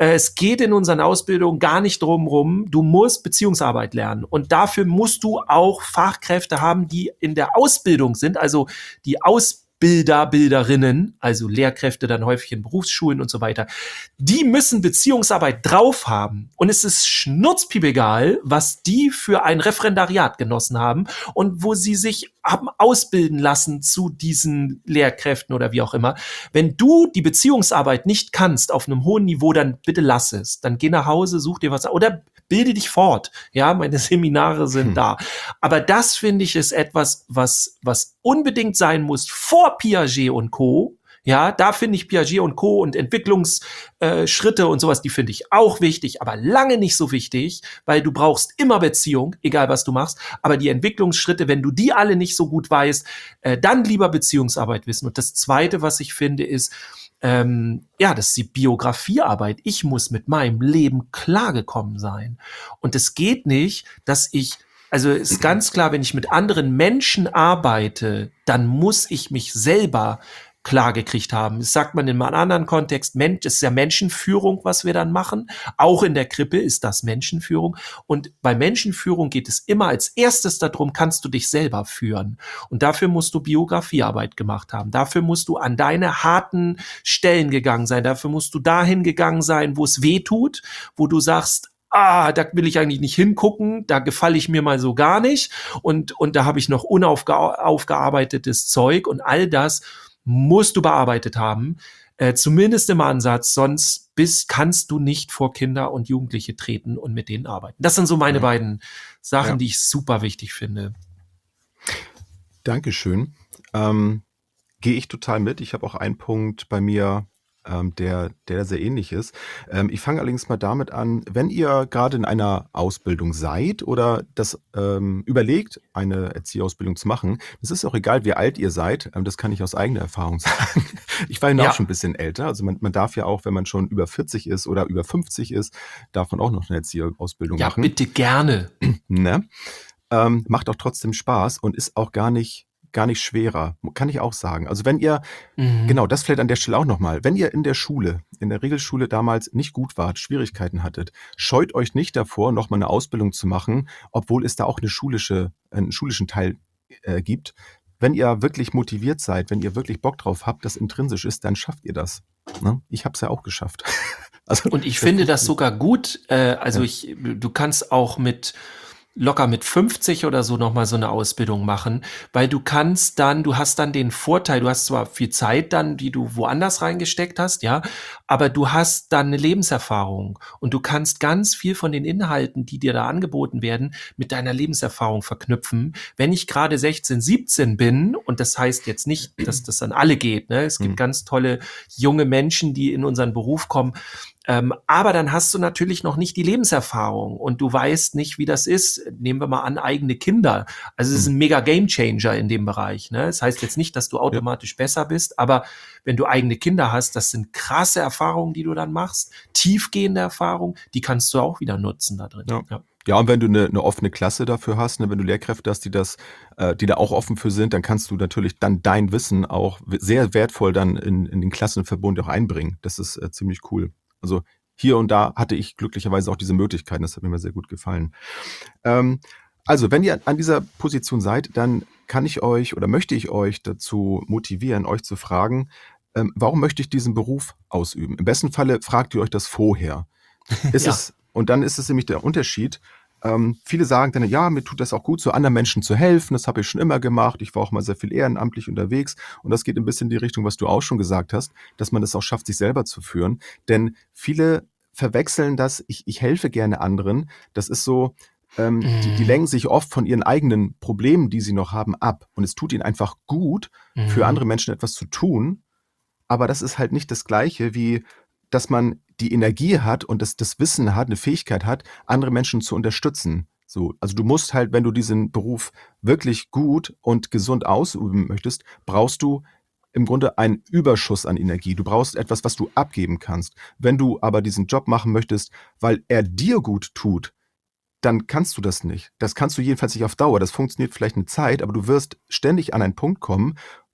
Äh, es geht in unseren Ausbildungen gar nicht drum rum, du musst Beziehungsarbeit lernen. Und dafür musst du auch Fachkräfte haben, die in der Ausbildung sind, also die Ausbildung Bilder, Bilderinnen, also Lehrkräfte dann häufig in Berufsschulen und so weiter, die müssen Beziehungsarbeit drauf haben. Und es ist schnurzpiepegal, was die für ein Referendariat genossen haben und wo sie sich haben ausbilden lassen zu diesen Lehrkräften oder wie auch immer. Wenn du die Beziehungsarbeit nicht kannst auf einem hohen Niveau, dann bitte lass es. Dann geh nach Hause, such dir was oder bilde dich fort. Ja, meine Seminare sind hm. da. Aber das, finde ich, ist etwas, was, was unbedingt sein muss vor Piaget und Co. Ja, da finde ich Piaget und Co. und Entwicklungsschritte äh, und sowas, die finde ich auch wichtig, aber lange nicht so wichtig, weil du brauchst immer Beziehung, egal was du machst. Aber die Entwicklungsschritte, wenn du die alle nicht so gut weißt, äh, dann lieber Beziehungsarbeit wissen. Und das Zweite, was ich finde, ist, Ähm, ja, das ist die Biografiearbeit. Ich muss mit meinem Leben klargekommen sein. Und es geht nicht, dass ich, also ist ganz klar, wenn ich mit anderen Menschen arbeite, dann muss ich mich selber klar gekriegt haben. Das sagt man in einem anderen Kontext, Mensch, das ist ja Menschenführung, was wir dann machen. Auch in der Krippe ist das Menschenführung. Und bei Menschenführung geht es immer als erstes darum, kannst du dich selber führen. Und dafür musst du Biografiearbeit gemacht haben. Dafür musst du an deine harten Stellen gegangen sein. Dafür musst du dahin gegangen sein, wo es weh tut, wo du sagst, ah, da will ich eigentlich nicht hingucken, da gefalle ich mir mal so gar nicht. Und, und da habe ich noch unaufgearbeitetes Zeug und all das musst du bearbeitet haben, äh, zumindest im Ansatz, sonst bist, kannst du nicht vor Kinder und Jugendliche treten und mit denen arbeiten. Das sind so meine ja. beiden Sachen, ja. die ich super wichtig finde. Dankeschön. Ähm, gehe ich total mit. Ich habe auch einen Punkt bei mir, ähm, der, der sehr ähnlich ist. Ähm, ich fange allerdings mal damit an, wenn ihr gerade in einer Ausbildung seid oder das ähm, überlegt, eine Erzieherausbildung zu machen, es ist auch egal, wie alt ihr seid, ähm, das kann ich aus eigener Erfahrung sagen. Ich war ja auch schon ein bisschen älter, also man, man darf ja auch, wenn man schon über vierzig ist oder über fünfzig ist, darf man auch noch eine Erzieherausbildung ja, machen. Ja, bitte gerne. Ne? Ähm, macht auch trotzdem Spaß und ist auch gar nicht gar nicht schwerer, kann ich auch sagen. Also wenn ihr, mhm. genau, das vielleicht an der Stelle auch nochmal, wenn ihr in der Schule, in der Regelschule damals nicht gut wart, Schwierigkeiten hattet, scheut euch nicht davor, nochmal eine Ausbildung zu machen, obwohl es da auch eine schulische, einen schulischen Teil äh, gibt. Wenn ihr wirklich motiviert seid, wenn ihr wirklich Bock drauf habt, das intrinsisch ist, dann schafft ihr das. Ne? Ich habe es ja auch geschafft. Also, und ich das finde das sogar gut. Äh, also ja. ich, du kannst auch mit locker mit fünfzig oder so nochmal so eine Ausbildung machen, weil du kannst dann, du hast dann den Vorteil, du hast zwar viel Zeit dann, die du woanders reingesteckt hast, ja, aber du hast dann eine Lebenserfahrung und du kannst ganz viel von den Inhalten, die dir da angeboten werden, mit deiner Lebenserfahrung verknüpfen. Wenn ich gerade sechzehn, siebzehn bin, und das heißt jetzt nicht, dass das an alle geht, ne, es gibt mhm. ganz tolle junge Menschen, die in unseren Beruf kommen, Ähm, aber dann hast du natürlich noch nicht die Lebenserfahrung und du weißt nicht, wie das ist. Nehmen wir mal an, eigene Kinder. Also es ist ein mega Gamechanger in dem Bereich. Ne? Das heißt jetzt nicht, dass du automatisch ja. besser bist, aber wenn du eigene Kinder hast, das sind krasse Erfahrungen, die du dann machst, tiefgehende Erfahrungen, die kannst du auch wieder nutzen da drin. Ja. Ja. Ja, und wenn du eine, eine offene Klasse dafür hast, ne, wenn du Lehrkräfte hast, die das, äh, die da auch offen für sind, dann kannst du natürlich dann dein Wissen auch sehr wertvoll dann in, in den Klassenverbund auch einbringen. Das ist äh, ziemlich cool. Also hier und da hatte ich glücklicherweise auch diese Möglichkeiten. Das hat mir sehr gut gefallen. Ähm, also wenn ihr an dieser Position seid, dann kann ich euch oder möchte ich euch dazu motivieren, euch zu fragen, ähm, warum möchte ich diesen Beruf ausüben? Im besten Falle fragt ihr euch das vorher. Ist ja. es, und dann ist es nämlich der Unterschied. Ähm, viele sagen dann, ja, mir tut das auch gut, so anderen Menschen zu helfen. Das habe ich schon immer gemacht. Ich war auch mal sehr viel ehrenamtlich unterwegs. Und das geht ein bisschen in die Richtung, was du auch schon gesagt hast, dass man es auch schafft, sich selber zu führen. Denn viele verwechseln das, ich, ich helfe gerne anderen. Das ist so, ähm, mm. die, die lenken sich oft von ihren eigenen Problemen, die sie noch haben, ab. Und es tut ihnen einfach gut, mm. für andere Menschen etwas zu tun. Aber das ist halt nicht das Gleiche wie, dass man die Energie hat und das, das Wissen hat, eine Fähigkeit hat, andere Menschen zu unterstützen. So, also du musst halt, wenn du diesen Beruf wirklich gut und gesund ausüben möchtest, brauchst du im Grunde einen Überschuss an Energie. Du brauchst etwas, was du abgeben kannst. Wenn du aber diesen Job machen möchtest, weil er dir gut tut, dann kannst du das nicht. Das kannst du jedenfalls nicht auf Dauer. Das funktioniert vielleicht eine Zeit, aber du wirst ständig an einen Punkt kommen,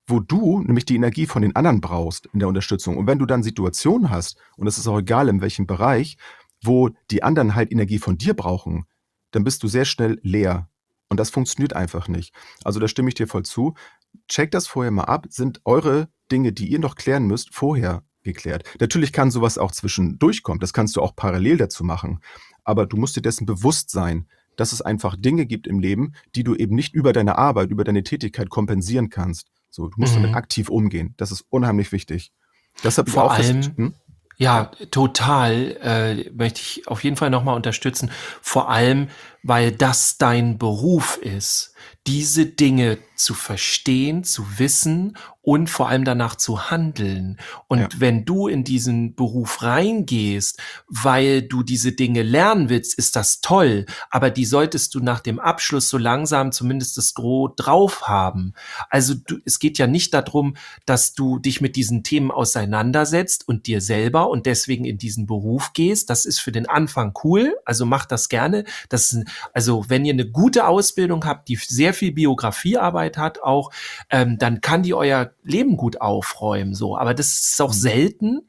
wo du nämlich die Energie von den anderen brauchst in der Unterstützung. Und wenn du dann Situationen hast, und es ist auch egal in welchem Bereich, wo die anderen halt Energie von dir brauchen, dann bist du sehr schnell leer. Und das funktioniert einfach nicht. Also da stimme ich dir voll zu. Checkt das vorher mal ab. Sind eure Dinge, die ihr noch klären müsst, vorher geklärt? Natürlich kann sowas auch zwischendurch kommen. Das kannst du auch parallel dazu machen. Aber du musst dir dessen bewusst sein, dass es einfach Dinge gibt im Leben, die du eben nicht über deine Arbeit, über deine Tätigkeit kompensieren kannst. So, du musst Mhm. damit aktiv umgehen. Das ist unheimlich wichtig. Das habe ich Vor auch fest- allem, hm? ja, total, äh, möchte ich auf jeden Fall nochmal unterstützen. Vor allem, weil das dein Beruf ist, diese Dinge zu verstehen, zu wissen und vor allem danach zu handeln. Und Ja. wenn du in diesen Beruf reingehst, weil du diese Dinge lernen willst, ist das toll. Aber die solltest du nach dem Abschluss so langsam zumindest das Gros drauf haben. Also du, es geht ja nicht darum, dass du dich mit diesen Themen auseinandersetzt und dir selber und deswegen in diesen Beruf gehst. Das ist für den Anfang cool. Also mach das gerne. Das ist ein, also wenn ihr eine gute Ausbildung habt, die sehr viel Biografiearbeit hat auch, ähm, dann kann die euer Leben gut aufräumen, so. Aber das ist auch selten.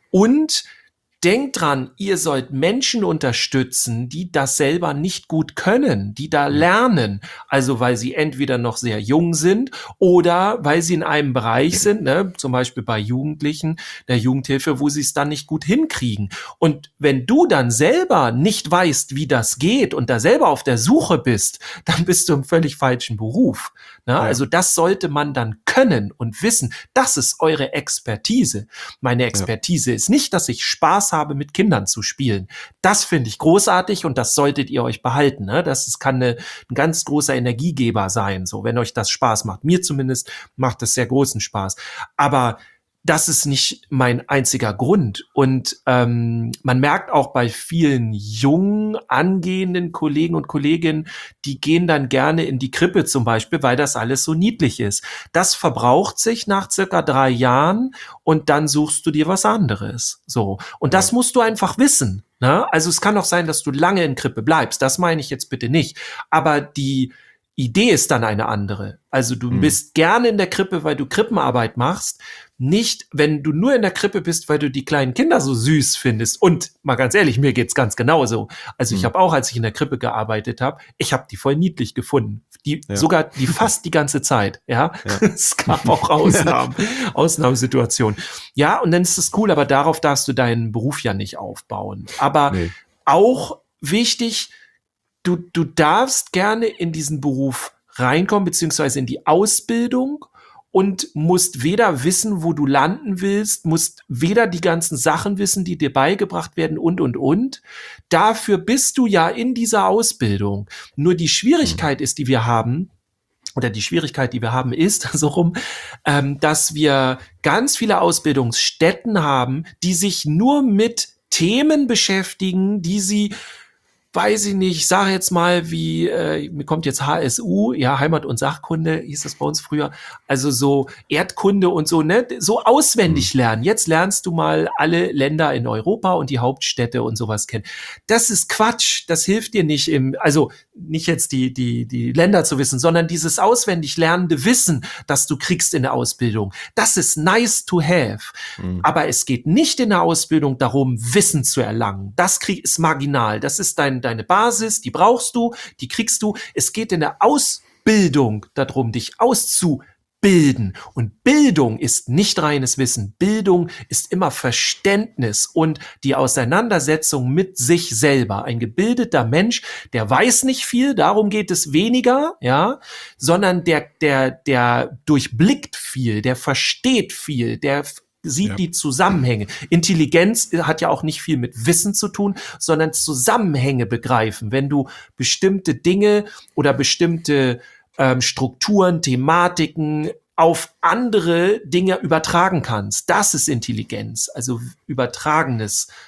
Und denkt dran, ihr sollt Menschen unterstützen, die das selber nicht gut können, die da lernen. Also weil sie entweder noch sehr jung sind oder weil sie in einem Bereich sind, ne, zum Beispiel bei Jugendlichen, der Jugendhilfe, wo sie es dann nicht gut hinkriegen. Und wenn du dann selber nicht weißt, wie das geht und da selber auf der Suche bist, dann bist du im völlig falschen Beruf. Ne? Ja. Also das sollte man dann können und wissen. Das ist eure Expertise. Meine Expertise ist nicht, dass ich Spaß habe, mit Kindern zu spielen. Das finde ich großartig und das solltet ihr euch behalten. Ne? Das ist, kann eine, ein ganz großer Energiegeber sein, so, wenn euch das Spaß macht. Mir zumindest macht es sehr großen Spaß. Aber das ist nicht mein einziger Grund. Und ähm, man merkt auch bei vielen jungen, angehenden Kollegen und Kolleginnen, die gehen dann gerne in die Krippe zum Beispiel, weil das alles so niedlich ist. Das verbraucht sich nach circa drei Jahren und dann suchst du dir was anderes. So. Und das musst du einfach wissen. Ne? Also es kann auch sein, dass du lange in Krippe bleibst. Das meine ich jetzt bitte nicht. Aber die Idee ist dann eine andere. Also du Mhm. bist gerne in der Krippe, weil du Krippenarbeit machst. Nicht, wenn du nur in der Krippe bist, weil du die kleinen Kinder so süß findest. Und mal ganz ehrlich, mir geht's ganz genauso. Also ich Mhm. habe auch, als ich in der Krippe gearbeitet habe, ich habe die voll niedlich gefunden. Die Ja. sogar die fast die ganze Zeit. Ja, Ja. es gab auch Ausnahmen, Ausnahmesituationen. Ja, und dann ist es cool, aber darauf darfst du deinen Beruf ja nicht aufbauen. Aber Nee. auch wichtig, du, du darfst gerne in diesen Beruf reinkommen, beziehungsweise in die Ausbildung und musst weder wissen, wo du landen willst, musst weder die ganzen Sachen wissen, die dir beigebracht werden und, und, und. Dafür bist du ja in dieser Ausbildung. Nur die Schwierigkeit ist, die wir haben, oder die Schwierigkeit, die wir haben, ist so rum, ähm, dass wir ganz viele Ausbildungsstätten haben, die sich nur mit Themen beschäftigen, die sie, weiß ich nicht, ich sage jetzt mal, wie, äh, mir kommt jetzt H S U, ja, Heimat- und Sachkunde, hieß das bei uns früher, also so Erdkunde und so, ne, so auswendig lernen. Jetzt lernst du mal alle Länder in Europa und die Hauptstädte und sowas kennen. Das ist Quatsch, das hilft dir nicht im, also nicht jetzt die, die, die Länder zu wissen, sondern dieses auswendig lernende Wissen, das du kriegst in der Ausbildung. Das ist nice to have. Mhm. Aber es geht nicht in der Ausbildung darum, Wissen zu erlangen. Das krieg, ist marginal. Das ist dein, deine Basis, die brauchst du, die kriegst du. Es geht in der Ausbildung darum, dich auszubilden. Und Bildung ist nicht reines Wissen. Bildung ist immer Verständnis und die Auseinandersetzung mit sich selber. Ein gebildeter Mensch, der weiß nicht viel, darum geht es weniger, ja, sondern der, der, der durchblickt viel, der versteht viel, der sieht Ja. die Zusammenhänge. Intelligenz hat ja auch nicht viel mit Wissen zu tun, sondern Zusammenhänge begreifen. Wenn du bestimmte Dinge oder bestimmte ähm, Strukturen, Thematiken auf andere Dinge übertragen kannst, das ist Intelligenz, also übertragenes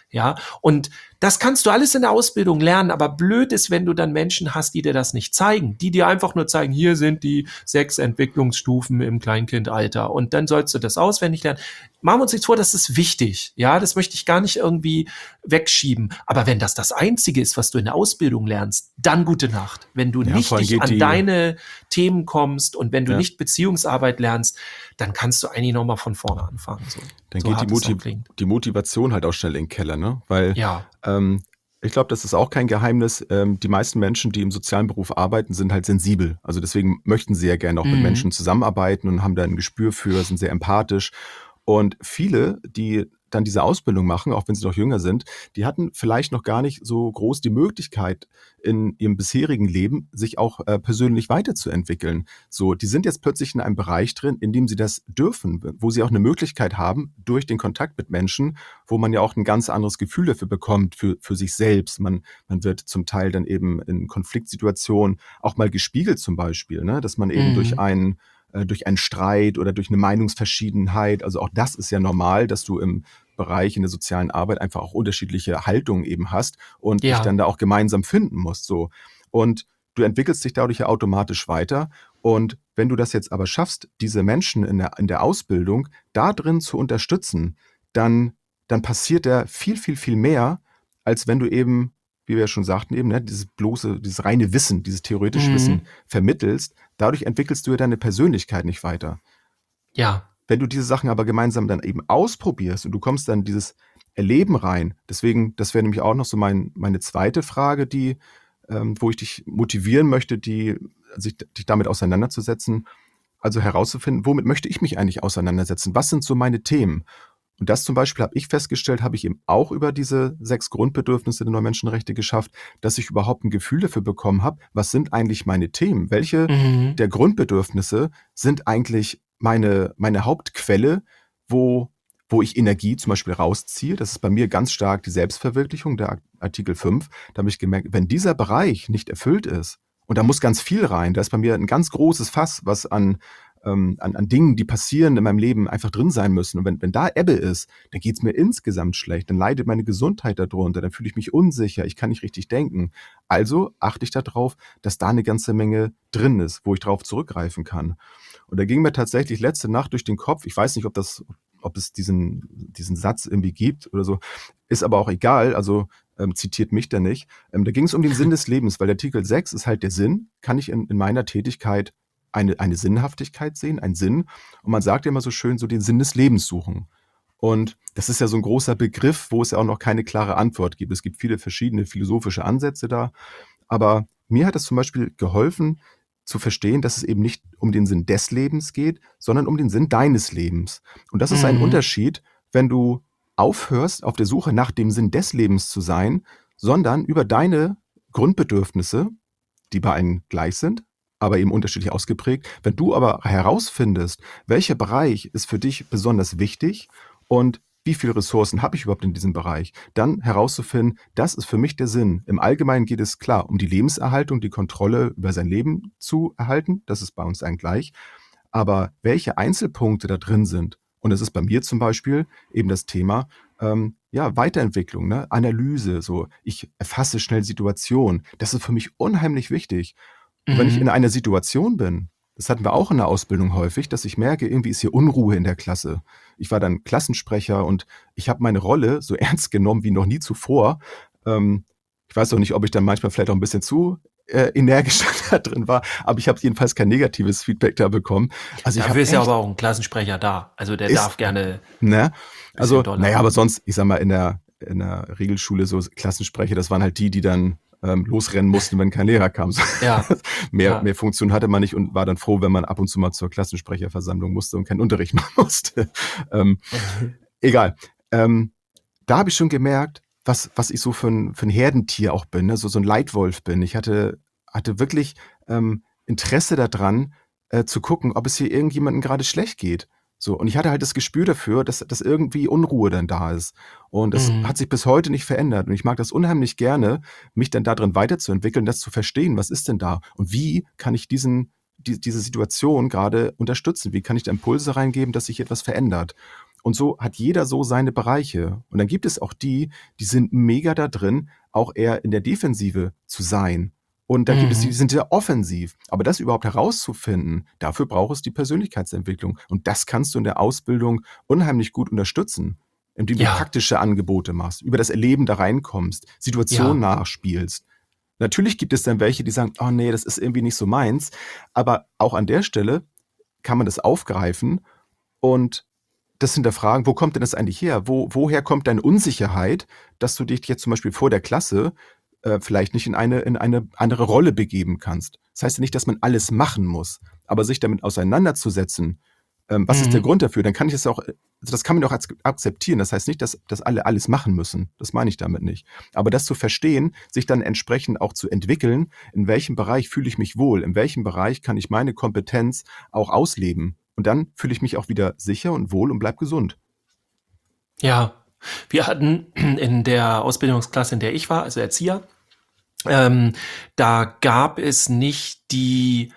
Ja, und das kannst du alles in der Ausbildung lernen, aber blöd ist, wenn du dann Menschen hast, die dir das nicht zeigen, die dir einfach nur zeigen, hier sind die sechs Entwicklungsstufen im Kleinkindalter und dann sollst du das auswendig lernen. Machen wir uns nichts vor, das ist wichtig, ja, das möchte ich gar nicht irgendwie wegschieben, aber wenn das das Einzige ist, was du in der Ausbildung lernst, dann gute Nacht. Wenn du Ja, nicht vor allem dich geht an die- deine Themen kommst und wenn du Ja. nicht Beziehungsarbeit lernst, dann kannst du eigentlich nochmal von vorne anfangen. So, Dann so geht die, hart es auch Motiv- klingt. die Motivation halt auch schnell in den Keller, ne? Weil Ja. ähm, ich glaube, das ist auch kein Geheimnis. Ähm, die meisten Menschen, die im sozialen Beruf arbeiten, sind halt sensibel. Also deswegen möchten sie ja gerne auch mit Mhm. Menschen zusammenarbeiten und haben da ein Gespür für, sind sehr empathisch. Und viele, die dann diese Ausbildung machen, auch wenn sie noch jünger sind, die hatten vielleicht noch gar nicht so groß die Möglichkeit in ihrem bisherigen Leben, sich auch äh, persönlich weiterzuentwickeln. So, die sind jetzt plötzlich in einem Bereich drin, in dem sie das dürfen, wo sie auch eine Möglichkeit haben, durch den Kontakt mit Menschen, wo man ja auch ein ganz anderes Gefühl dafür bekommt, für, für sich selbst. Man, man wird zum Teil dann eben in Konfliktsituationen auch mal gespiegelt zum Beispiel, ne? Dass man eben Mhm. durch einen äh, durch einen Streit oder durch eine Meinungsverschiedenheit, also auch das ist ja normal, dass du im Bereich in der sozialen Arbeit einfach auch unterschiedliche Haltungen eben hast und Ja. dich dann da auch gemeinsam finden musst. So. Und du entwickelst dich dadurch ja automatisch weiter. Und wenn du das jetzt aber schaffst, diese Menschen in der, in der Ausbildung da drin zu unterstützen, dann, dann passiert da viel, viel, viel mehr, als wenn du eben, wie wir ja schon sagten, eben, ne, dieses bloße, dieses reine Wissen, dieses theoretische Mhm. Wissen vermittelst. Dadurch entwickelst du ja deine Persönlichkeit nicht weiter. Ja. Wenn du diese Sachen aber gemeinsam dann eben ausprobierst und du kommst dann in dieses Erleben rein, deswegen, das wäre nämlich auch noch so mein, meine zweite Frage, die, ähm, wo ich dich motivieren möchte, die, sich, dich damit auseinanderzusetzen, also herauszufinden, womit möchte ich mich eigentlich auseinandersetzen? Was sind so meine Themen? Und das zum Beispiel habe ich festgestellt, habe ich eben auch über diese sechs Grundbedürfnisse der neuen Menschenrechte geschafft, dass ich überhaupt ein Gefühl dafür bekommen habe, was sind eigentlich meine Themen? Welche Mhm. der Grundbedürfnisse sind eigentlich meine, meine Hauptquelle, wo, wo ich Energie zum Beispiel rausziehe? Das ist bei mir ganz stark die Selbstverwirklichung, der Artikel fünf. Da habe ich gemerkt, wenn dieser Bereich nicht erfüllt ist, und da muss ganz viel rein, da ist bei mir ein ganz großes Fass, was an ähm, An, an Dingen, die passieren in meinem Leben, einfach drin sein müssen. Und wenn, wenn da Ebbe ist, dann geht es mir insgesamt schlecht, dann leidet meine Gesundheit darunter, dann fühle ich mich unsicher, ich kann nicht richtig denken. Also achte ich darauf, dass da eine ganze Menge drin ist, wo ich darauf zurückgreifen kann. Und da ging mir tatsächlich letzte Nacht durch den Kopf, ich weiß nicht, ob das, ob es diesen, diesen Satz irgendwie gibt oder so, ist aber auch egal, also ähm, zitiert mich da nicht. Ähm, da ging es um den Sinn des Lebens, weil der Artikel sechs ist halt der Sinn, kann ich in, in meiner Tätigkeit Eine, eine Sinnhaftigkeit sehen, einen Sinn. Und man sagt ja immer so schön, so den Sinn des Lebens suchen. Und das ist ja so ein großer Begriff, wo es ja auch noch keine klare Antwort gibt. Es gibt viele verschiedene philosophische Ansätze da. Aber mir hat es zum Beispiel geholfen, zu verstehen, dass es eben nicht um den Sinn des Lebens geht, sondern um den Sinn deines Lebens. Und das ist ein Mhm. Unterschied, wenn du aufhörst, auf der Suche nach dem Sinn des Lebens zu sein, sondern über deine Grundbedürfnisse, die bei allen gleich sind, aber eben unterschiedlich ausgeprägt. Wenn du aber herausfindest, welcher Bereich ist für dich besonders wichtig und wie viele Ressourcen habe ich überhaupt in diesem Bereich, dann herauszufinden, das ist für mich der Sinn. Im Allgemeinen geht es klar um die Lebenserhaltung, die Kontrolle über sein Leben zu erhalten. Das ist bei uns allen gleich. Aber welche Einzelpunkte da drin sind, und das ist bei mir zum Beispiel eben das Thema, ähm, ja, Weiterentwicklung, ne? Analyse, so ich erfasse schnell Situationen. Das ist für mich unheimlich wichtig. Und wenn ich Mhm. in einer Situation bin, das hatten wir auch in der Ausbildung häufig, dass ich merke, irgendwie ist hier Unruhe in der Klasse. Ich war dann Klassensprecher und ich habe meine Rolle so ernst genommen wie noch nie zuvor. Ähm, ich weiß auch nicht, ob ich dann manchmal vielleicht auch ein bisschen zu äh, energisch da drin war, aber ich habe jedenfalls kein negatives Feedback da bekommen. Also ich Dafür habe ist ja echt, aber auch ein Klassensprecher da. Also der Ist- darf gerne. ne? Also, doller. naja, aber sonst, ich sag mal, in der, in der Regelschule so Klassensprecher, das waren halt die, die dann ähm, losrennen mussten, wenn kein Lehrer kam. Ja. Mehr, Ja. mehr Funktion hatte man nicht und war dann froh, wenn man ab und zu mal zur Klassensprecherversammlung musste und keinen Unterricht machen musste. ähm, egal. Ähm, da habe ich schon gemerkt, was, was ich so für ein, für ein Herdentier auch bin, ne? so, so ein Leitwolf bin. Ich hatte, hatte wirklich ähm, Interesse daran, äh, zu gucken, ob es hier irgendjemandem gerade schlecht geht. So, und ich hatte halt das Gespür dafür, dass, dass irgendwie Unruhe dann da ist. Und das Mhm. hat sich bis heute nicht verändert. Und ich mag das unheimlich gerne, mich dann darin weiterzuentwickeln, das zu verstehen, was ist denn da? Und wie kann ich diesen, die, diese Situation gerade unterstützen? Wie kann ich da Impulse reingeben, dass sich etwas verändert? Und so hat jeder so seine Bereiche. Und dann gibt es auch die, die sind mega da drin, auch eher in der Defensive zu sein. Und da gibt es die, die sind sehr offensiv. Aber das überhaupt herauszufinden, dafür braucht es die Persönlichkeitsentwicklung. Und das kannst du in der Ausbildung unheimlich gut unterstützen, indem du Ja. praktische Angebote machst, über das Erleben da reinkommst, Situationen nachspielst. Natürlich gibt es dann welche, die sagen, oh nee, das ist irgendwie nicht so meins. Aber auch an der Stelle kann man das aufgreifen und das hinterfragen, wo kommt denn das eigentlich her? Wo, woher kommt deine Unsicherheit, dass du dich jetzt zum Beispiel vor der Klasse äh, vielleicht nicht in eine, in eine andere Rolle begeben kannst? Das heißt ja nicht, dass man alles machen muss, aber sich damit auseinanderzusetzen, ähm, was Mhm. ist der Grund dafür? Dann kann ich es auch, also das kann man doch ak- akzeptieren. Das heißt nicht, dass, dass alle alles machen müssen. Das meine ich damit nicht. Aber das zu verstehen, sich dann entsprechend auch zu entwickeln, in welchem Bereich fühle ich mich wohl, in welchem Bereich kann ich meine Kompetenz auch ausleben. Und dann fühle ich mich auch wieder sicher und wohl und bleib gesund. Ja, wir hatten in der Ausbildungsklasse, in der ich war, also Erzieher, ähm, da gab es nicht die,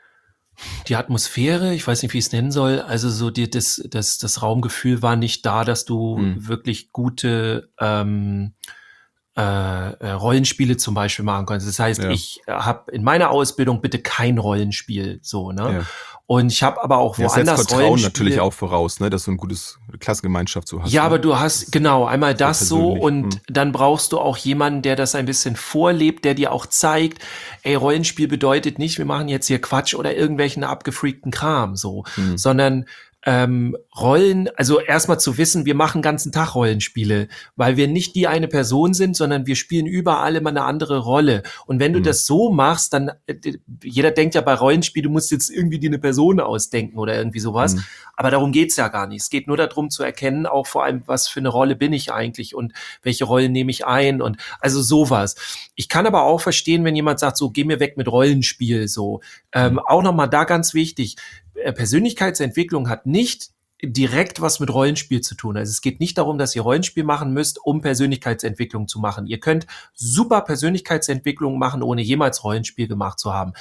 die Atmosphäre, ich weiß nicht, wie ich es nennen soll, also so die, das, das, das Raumgefühl war nicht da, dass du Hm. wirklich gute ähm, äh, äh, Rollenspiele zum Beispiel machen kannst. Das heißt, Ja. ich habe in meiner Ausbildung bitte kein Rollenspiel, so, ne? Ja. Und ich habe aber auch Ja, das setzt woanders Vertrauen Rollenspiele. natürlich auch voraus, ne, dass du ein gutes Klassengemeinschaft so hast. Ja, ne? aber du hast, genau, einmal sehr das so persönlich. und Hm. dann brauchst du auch jemanden, der das ein bisschen vorlebt, der dir auch zeigt, ey, Rollenspiel bedeutet nicht, wir machen jetzt hier Quatsch oder irgendwelchen abgefreakten Kram, so, Hm. sondern ähm, Rollen, also erstmal zu wissen, wir machen den ganzen Tag Rollenspiele, weil wir nicht die eine Person sind, sondern wir spielen überall immer eine andere Rolle. Und wenn du Hm. das so machst, dann, äh, jeder denkt ja bei Rollenspiel, du musst jetzt irgendwie dir eine Person ausdenken oder irgendwie sowas. Hm. Aber darum geht's ja gar nicht. Es geht nur darum zu erkennen, auch vor allem, was für eine Rolle bin ich eigentlich und welche Rollen nehme ich ein und also sowas. Ich kann aber auch verstehen, wenn jemand sagt, so, geh mir weg mit Rollenspiel, so. Ähm, Mhm. auch nochmal da ganz wichtig, äh, Persönlichkeitsentwicklung hat nicht direkt was mit Rollenspiel zu tun. Also es geht nicht darum, dass ihr Rollenspiel machen müsst, um Persönlichkeitsentwicklung zu machen. Ihr könnt super Persönlichkeitsentwicklung machen, ohne jemals Rollenspiel gemacht zu haben.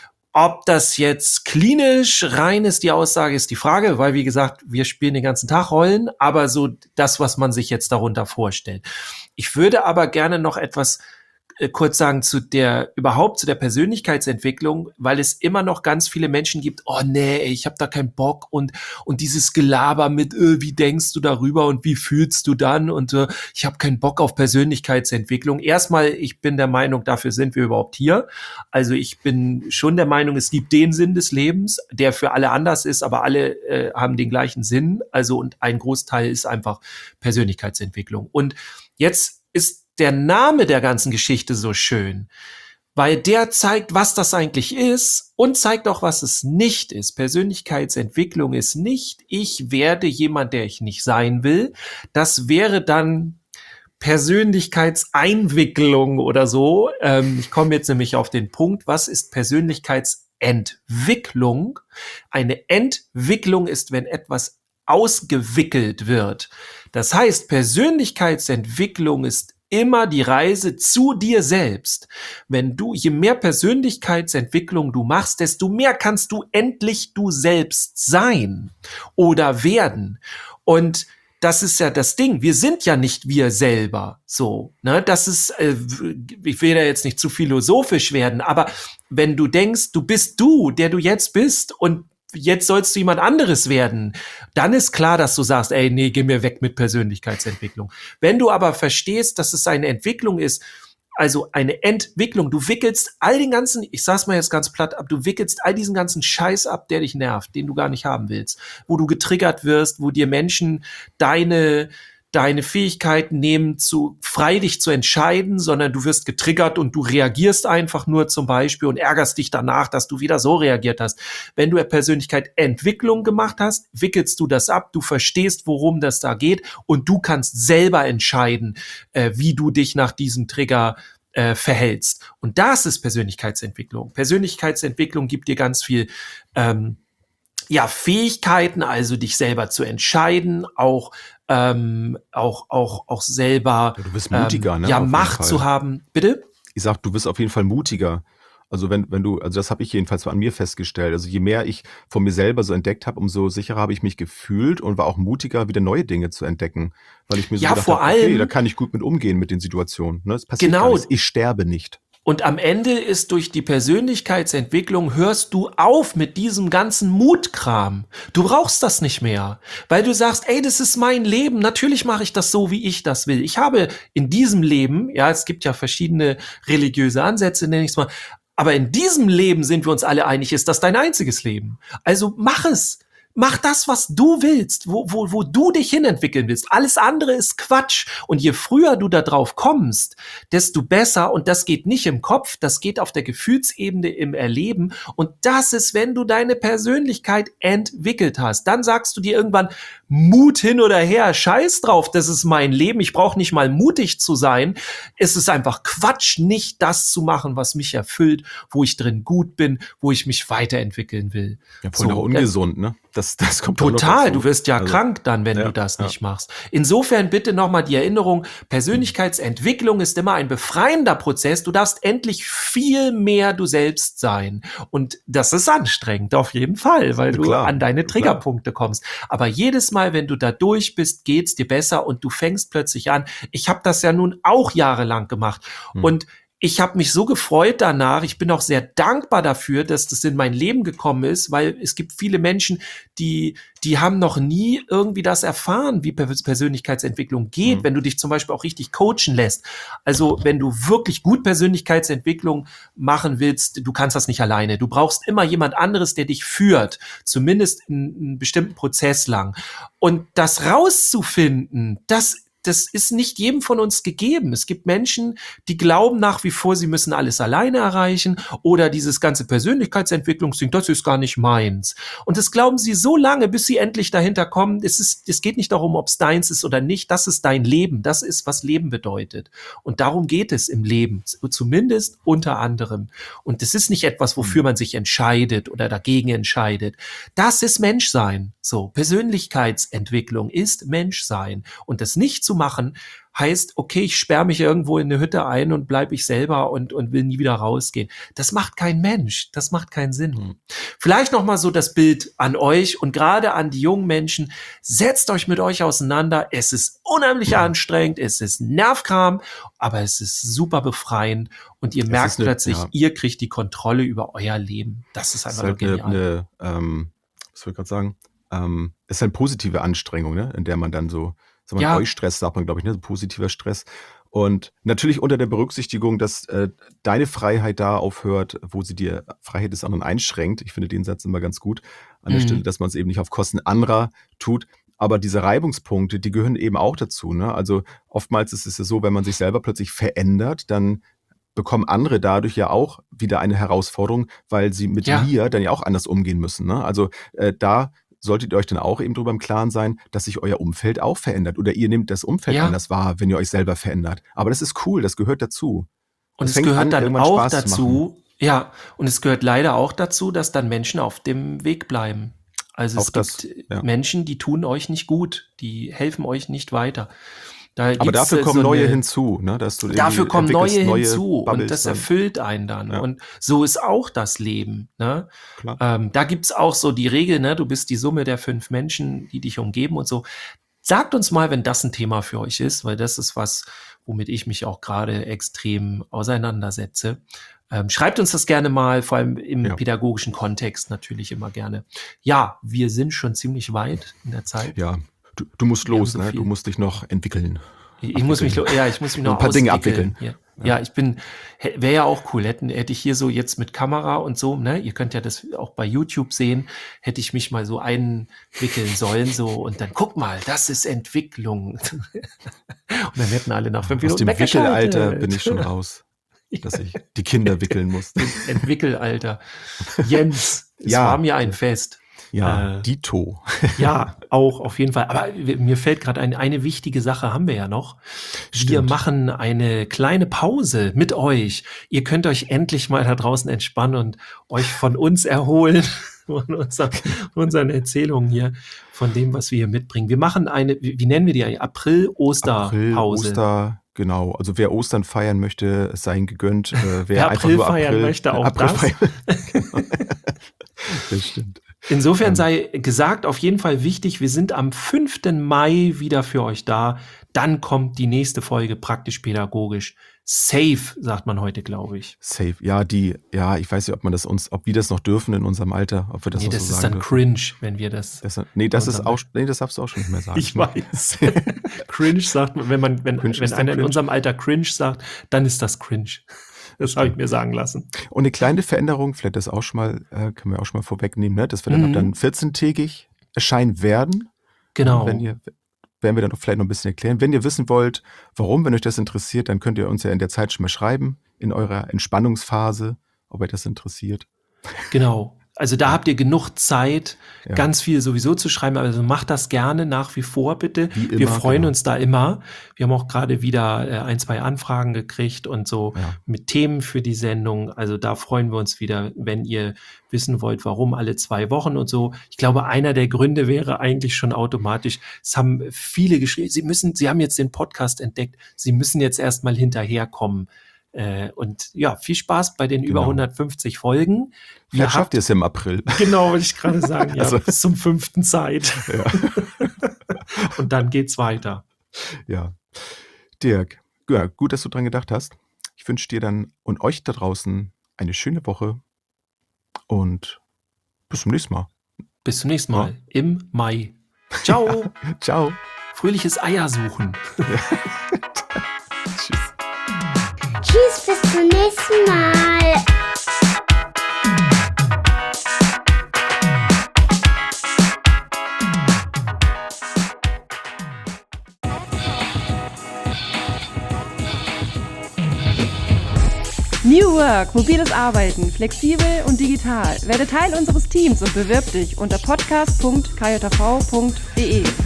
Ob das jetzt klinisch rein ist, die Aussage ist die Frage, weil wie gesagt, wir spielen den ganzen Tag Rollen, aber so das, was man sich jetzt darunter vorstellt. Ich würde aber gerne noch etwas äh, kurz sagen zu der, überhaupt zu der Persönlichkeitsentwicklung, weil es immer noch ganz viele Menschen gibt, oh nee, ich habe da keinen Bock und und dieses Gelaber mit, äh, wie denkst du darüber und wie fühlst du dann und äh, ich habe keinen Bock auf Persönlichkeitsentwicklung. Erstmal, ich bin der Meinung, dafür sind wir überhaupt hier. Also ich bin schon der Meinung, es gibt den Sinn des Lebens, der für alle anders ist, aber alle äh, haben den gleichen Sinn. Also und ein Großteil ist einfach Persönlichkeitsentwicklung. Und jetzt ist der Name der ganzen Geschichte so schön, weil der zeigt, was das eigentlich ist und zeigt auch, was es nicht ist. Persönlichkeitsentwicklung ist nicht, ich werde jemand, der ich nicht sein will. Das wäre dann Persönlichkeitseinwicklung oder so. Ähm, ich komme jetzt nämlich auf den Punkt, was ist Persönlichkeitsentwicklung? Eine Entwicklung ist, wenn etwas ausgewickelt wird. Das heißt, Persönlichkeitsentwicklung ist immer die Reise zu dir selbst. Wenn du, je mehr Persönlichkeitsentwicklung du machst, desto mehr kannst du endlich du selbst sein oder werden. Und das ist ja das Ding. Wir sind ja nicht wir selber. So, ne? Das ist, äh, ich will da jetzt nicht zu philosophisch werden, aber wenn du denkst, du bist du, der du jetzt bist und jetzt sollst du jemand anderes werden, dann ist klar, dass du sagst, ey, nee, geh mir weg mit Persönlichkeitsentwicklung. Wenn du aber verstehst, dass es eine Entwicklung ist, also eine Entwicklung, du wickelst all den ganzen, ich sag's mal jetzt ganz platt ab, du wickelst all diesen ganzen Scheiß ab, der dich nervt, den du gar nicht haben willst, wo du getriggert wirst, wo dir Menschen deine deine Fähigkeiten nehmen, zu frei dich zu entscheiden, sondern du wirst getriggert und du reagierst einfach nur zum Beispiel und ärgerst dich danach, dass du wieder so reagiert hast. Wenn du Persönlichkeit Entwicklung gemacht hast, wickelst du das ab, du verstehst, worum das da geht und du kannst selber entscheiden, äh, wie du dich nach diesem Trigger äh, verhältst. Und das ist Persönlichkeitsentwicklung. Persönlichkeitsentwicklung gibt dir ganz viel ähm, ja, Fähigkeiten, also dich selber zu entscheiden, auch ähm, auch auch auch selber Ja, du bist mutiger, ähm, ne? ja auf jeden Macht Fall. zu haben. Bitte? Ich sag, du bist auf jeden Fall mutiger, Also wenn, wenn du, also das habe ich jedenfalls so an mir festgestellt. Also je mehr ich von mir selber so entdeckt habe, umso sicherer habe ich mich gefühlt und war auch mutiger, wieder neue Dinge zu entdecken. Weil ich mir so Ja, gedacht vor habe, okay, allem- da kann ich gut mit umgehen mit den Situationen. Ne? Es passiert Genau. gar nichts. Ich sterbe nicht. Und am Ende ist durch die Persönlichkeitsentwicklung hörst du auf mit diesem ganzen Mutkram. Du brauchst das nicht mehr, weil du sagst, ey, das ist mein Leben. Natürlich mache ich das so, wie ich das will. Ich habe in diesem Leben, ja, es gibt ja verschiedene religiöse Ansätze, nenne ich es mal, aber in diesem Leben sind wir uns alle einig, ist das dein einziges Leben. Also mach es. Mach das, was du willst, wo, wo, wo du dich hinentwickeln willst. Alles andere ist Quatsch. Und je früher du da drauf kommst, desto besser. Und das geht nicht im Kopf, das geht auf der Gefühlsebene im Erleben. Und das ist, wenn du deine Persönlichkeit entwickelt hast. Dann sagst du dir irgendwann, Mut hin oder her, scheiß drauf, das ist mein Leben. Ich brauche nicht mal mutig zu sein. Es ist einfach Quatsch, nicht das zu machen, was mich erfüllt, wo ich drin gut bin, wo ich mich weiterentwickeln will. Ja, voll So, auch ungesund, ne? Das, das kommt auch noch Total, dazu. du wirst ja Also, krank dann, wenn ja, du das ja. nicht machst. Insofern bitte nochmal die Erinnerung, Persönlichkeitsentwicklung ist immer ein befreiender Prozess. Du darfst endlich viel mehr du selbst sein. Und das ist anstrengend, auf jeden Fall, weil Na du klar, an deine klar. Triggerpunkte kommst. Aber jedes Mal, wenn du da durch bist, geht's dir besser und du fängst plötzlich an. Ich habe das ja nun auch jahrelang gemacht. Hm. Und ich habe mich so gefreut danach. Ich bin auch sehr dankbar dafür, dass das in mein Leben gekommen ist, weil es gibt viele Menschen, die die haben noch nie irgendwie das erfahren, wie Per- Persönlichkeitsentwicklung geht, Mhm. wenn du dich zum Beispiel auch richtig coachen lässt. Also wenn du wirklich gut Persönlichkeitsentwicklung machen willst, du kannst das nicht alleine. Du brauchst immer jemand anderes, der dich führt, zumindest in einen bestimmten Prozess lang. Und das rauszufinden, das Das ist nicht jedem von uns gegeben. Es gibt Menschen, die glauben nach wie vor, sie müssen alles alleine erreichen oder dieses ganze Persönlichkeitsentwicklungsding, das ist gar nicht meins. Und das glauben sie so lange, bis sie endlich dahinter kommen. Es ist, es geht nicht darum, ob es deins ist oder nicht. Das ist dein Leben. Das ist, was Leben bedeutet. Und darum geht es im Leben. Zumindest unter anderem. Und das ist nicht etwas, wofür man sich entscheidet oder dagegen entscheidet. Das ist Menschsein. So, Persönlichkeitsentwicklung ist Menschsein. Und das nicht zu machen, heißt, okay, ich sperre mich irgendwo in eine Hütte ein und bleibe ich selber und, und will nie wieder rausgehen. Das macht kein Mensch. Das macht keinen Sinn. Mhm. Vielleicht noch mal so das Bild an euch und gerade an die jungen Menschen. Setzt euch mit euch auseinander. Es ist unheimlich Mhm. anstrengend. Es ist Nervkram, aber es ist super befreiend und ihr Es merkt ist eine- plötzlich, ja. ihr kriegt die Kontrolle über euer Leben. Das ist Es einfach ist nur halt eine, genial. eine ähm, was soll ich gerade sagen? Ähm, es ist eine positive Anstrengung, ne? In der man dann so, sagen wir, Ja. Eustress sagt man, glaube ich, ne? So positiver Stress. Und natürlich unter der Berücksichtigung, dass äh, deine Freiheit da aufhört, wo sie die Freiheit des anderen einschränkt. Ich finde den Satz immer ganz gut an der Mhm. Stelle, dass man es eben nicht auf Kosten anderer tut. Aber diese Reibungspunkte, die gehören eben auch dazu. Ne? Also oftmals ist es ja so, wenn man sich selber plötzlich verändert, dann bekommen andere dadurch ja auch wieder eine Herausforderung, weil sie mit Ja. mir dann ja auch anders umgehen müssen. Ne? Also äh, da solltet ihr euch dann auch eben drüber im Klaren sein, dass sich euer Umfeld auch verändert. Oder ihr nehmt das Umfeld Ja. anders wahr, wenn ihr euch selber verändert. Aber das ist cool, das gehört dazu. Und Es es fängt gehört an, dann irgendwann auch Spaß zu dazu, ja, und es gehört leider auch dazu, dass dann Menschen auf dem Weg bleiben. Also es Auch das, gibt ja. Menschen, die tun euch nicht gut, die helfen euch nicht weiter. Da Aber gibt's, dafür äh, kommen so neue eine, hinzu. Ne? Dass du Dafür irgendwie kommen neue entwickelst, hinzu und Bubbles das dann. erfüllt einen dann. Ja. Und so ist auch das Leben. Ne? Klar. Ähm, da gibt's auch so die Regel, ne? Du bist die Summe der fünf Menschen, die dich umgeben und so. Sagt uns mal, wenn das ein Thema für euch ist, weil das ist was, womit ich mich auch gerade extrem auseinandersetze. Ähm, schreibt uns das gerne mal, vor allem im Ja. pädagogischen Kontext natürlich immer gerne. Ja, wir sind schon ziemlich weit in der Zeit. Ja, du, du musst Wir haben los, so ne? viel. Du musst dich noch entwickeln. Ich, ich muss mich, lo- ja, ich muss mich Noch noch ein paar Dinge auswickeln. abwickeln. Ja, ja ich bin, wäre ja auch cool, hätten, hätte ich hier so jetzt mit Kamera und so, ne, ihr könnt ja das auch bei YouTube sehen, hätte ich mich mal so einwickeln sollen, so, und dann guck mal, das ist Entwicklung. Und dann hätten alle nach fünf Aus Minuten dem weggeschaltet. Wickelalter bin ich schon raus, dass ich die Kinder wickeln musste. Entwickelalter. Jens, es Ja. war mir ein Fest. Ja, Äh, Dito. Ja, auch auf jeden Fall. Aber w- mir fällt gerade ein, eine wichtige Sache haben wir ja noch. Wir Stimmt. machen eine kleine Pause mit euch. Ihr könnt euch endlich mal da draußen entspannen und euch von uns erholen, von unser, von unseren Erzählungen hier, von dem, was wir hier mitbringen. Wir machen eine, wie wie nennen wir die? eigentlich? April-Osterpause. April, Oster, Genau, also wer Ostern feiern möchte, es sei ihm gegönnt. Äh, wer Wer einfach April nur feiern April, möchte, auch April das. feiern. Genau. Das stimmt. Insofern Ähm. sei gesagt, auf jeden Fall wichtig, wir sind am fünften Mai wieder für euch da. Dann kommt die nächste Folge praktisch pädagogisch. Safe, sagt man heute, glaube ich. Safe. Ja, die, ja, ich weiß nicht, ob man das uns, ob wir das noch dürfen in unserem Alter, ob wir das Nee, noch das so ist sagen dann dürfen. cringe, wenn wir das. Das, nee, das ist unserem- auch, nee, das darfst du auch schon nicht mehr sagen. Ich weiß. Cringe sagt man, wenn man, wenn, Cringe wenn ist dann einer in cringe. unserem Alter cringe sagt, dann ist das cringe. Das habe ich mir sagen lassen. Und eine kleine Veränderung, vielleicht das auch schon mal, äh, können wir auch schon mal vorwegnehmen, ne? dass wir dann Mhm. ab dann vierzehntägig erscheinen werden. Genau. Wenn ihr, werden wir dann auch vielleicht noch ein bisschen erklären. Wenn ihr wissen wollt, warum, wenn euch das interessiert, dann könnt ihr uns ja in der Zeit schon mal schreiben, in eurer Entspannungsphase, ob euch das interessiert. Genau. Also da habt ihr genug Zeit, Ja. ganz viel sowieso zu schreiben. Also macht das gerne nach wie vor, bitte. Wie immer, Wir freuen genau. uns da immer. Wir haben auch gerade wieder äh, ein, zwei Anfragen gekriegt und so Ja. mit Themen für die Sendung. Also da freuen wir uns wieder, wenn ihr wissen wollt, warum alle zwei Wochen und so. Ich glaube, einer der Gründe wäre eigentlich schon automatisch. Es haben viele geschrieben, sie müssen, sie haben jetzt den Podcast entdeckt. Sie müssen jetzt erstmal hinterherkommen. Äh, und ja, viel Spaß bei den über Genau. hundertfünfzig Folgen. Vielleicht schafft ihr es ja im April. Genau, wollte ich gerade sagen. Ja, Also- bis zum fünften Zeit. Ja. Und dann geht's weiter. Ja. Dirk, ja, gut, dass du dran gedacht hast. Ich wünsche dir dann und euch da draußen eine schöne Woche und bis zum nächsten Mal. Bis zum nächsten Mal im Mai. Ciao. Ciao. Fröhliches Eiersuchen. Tschüss. Tschüss, bis zum nächsten Mal. New Work, mobiles Arbeiten, flexibel und digital. Werde Teil unseres Teams und bewirb dich unter podcast punkt k j v punkt d e.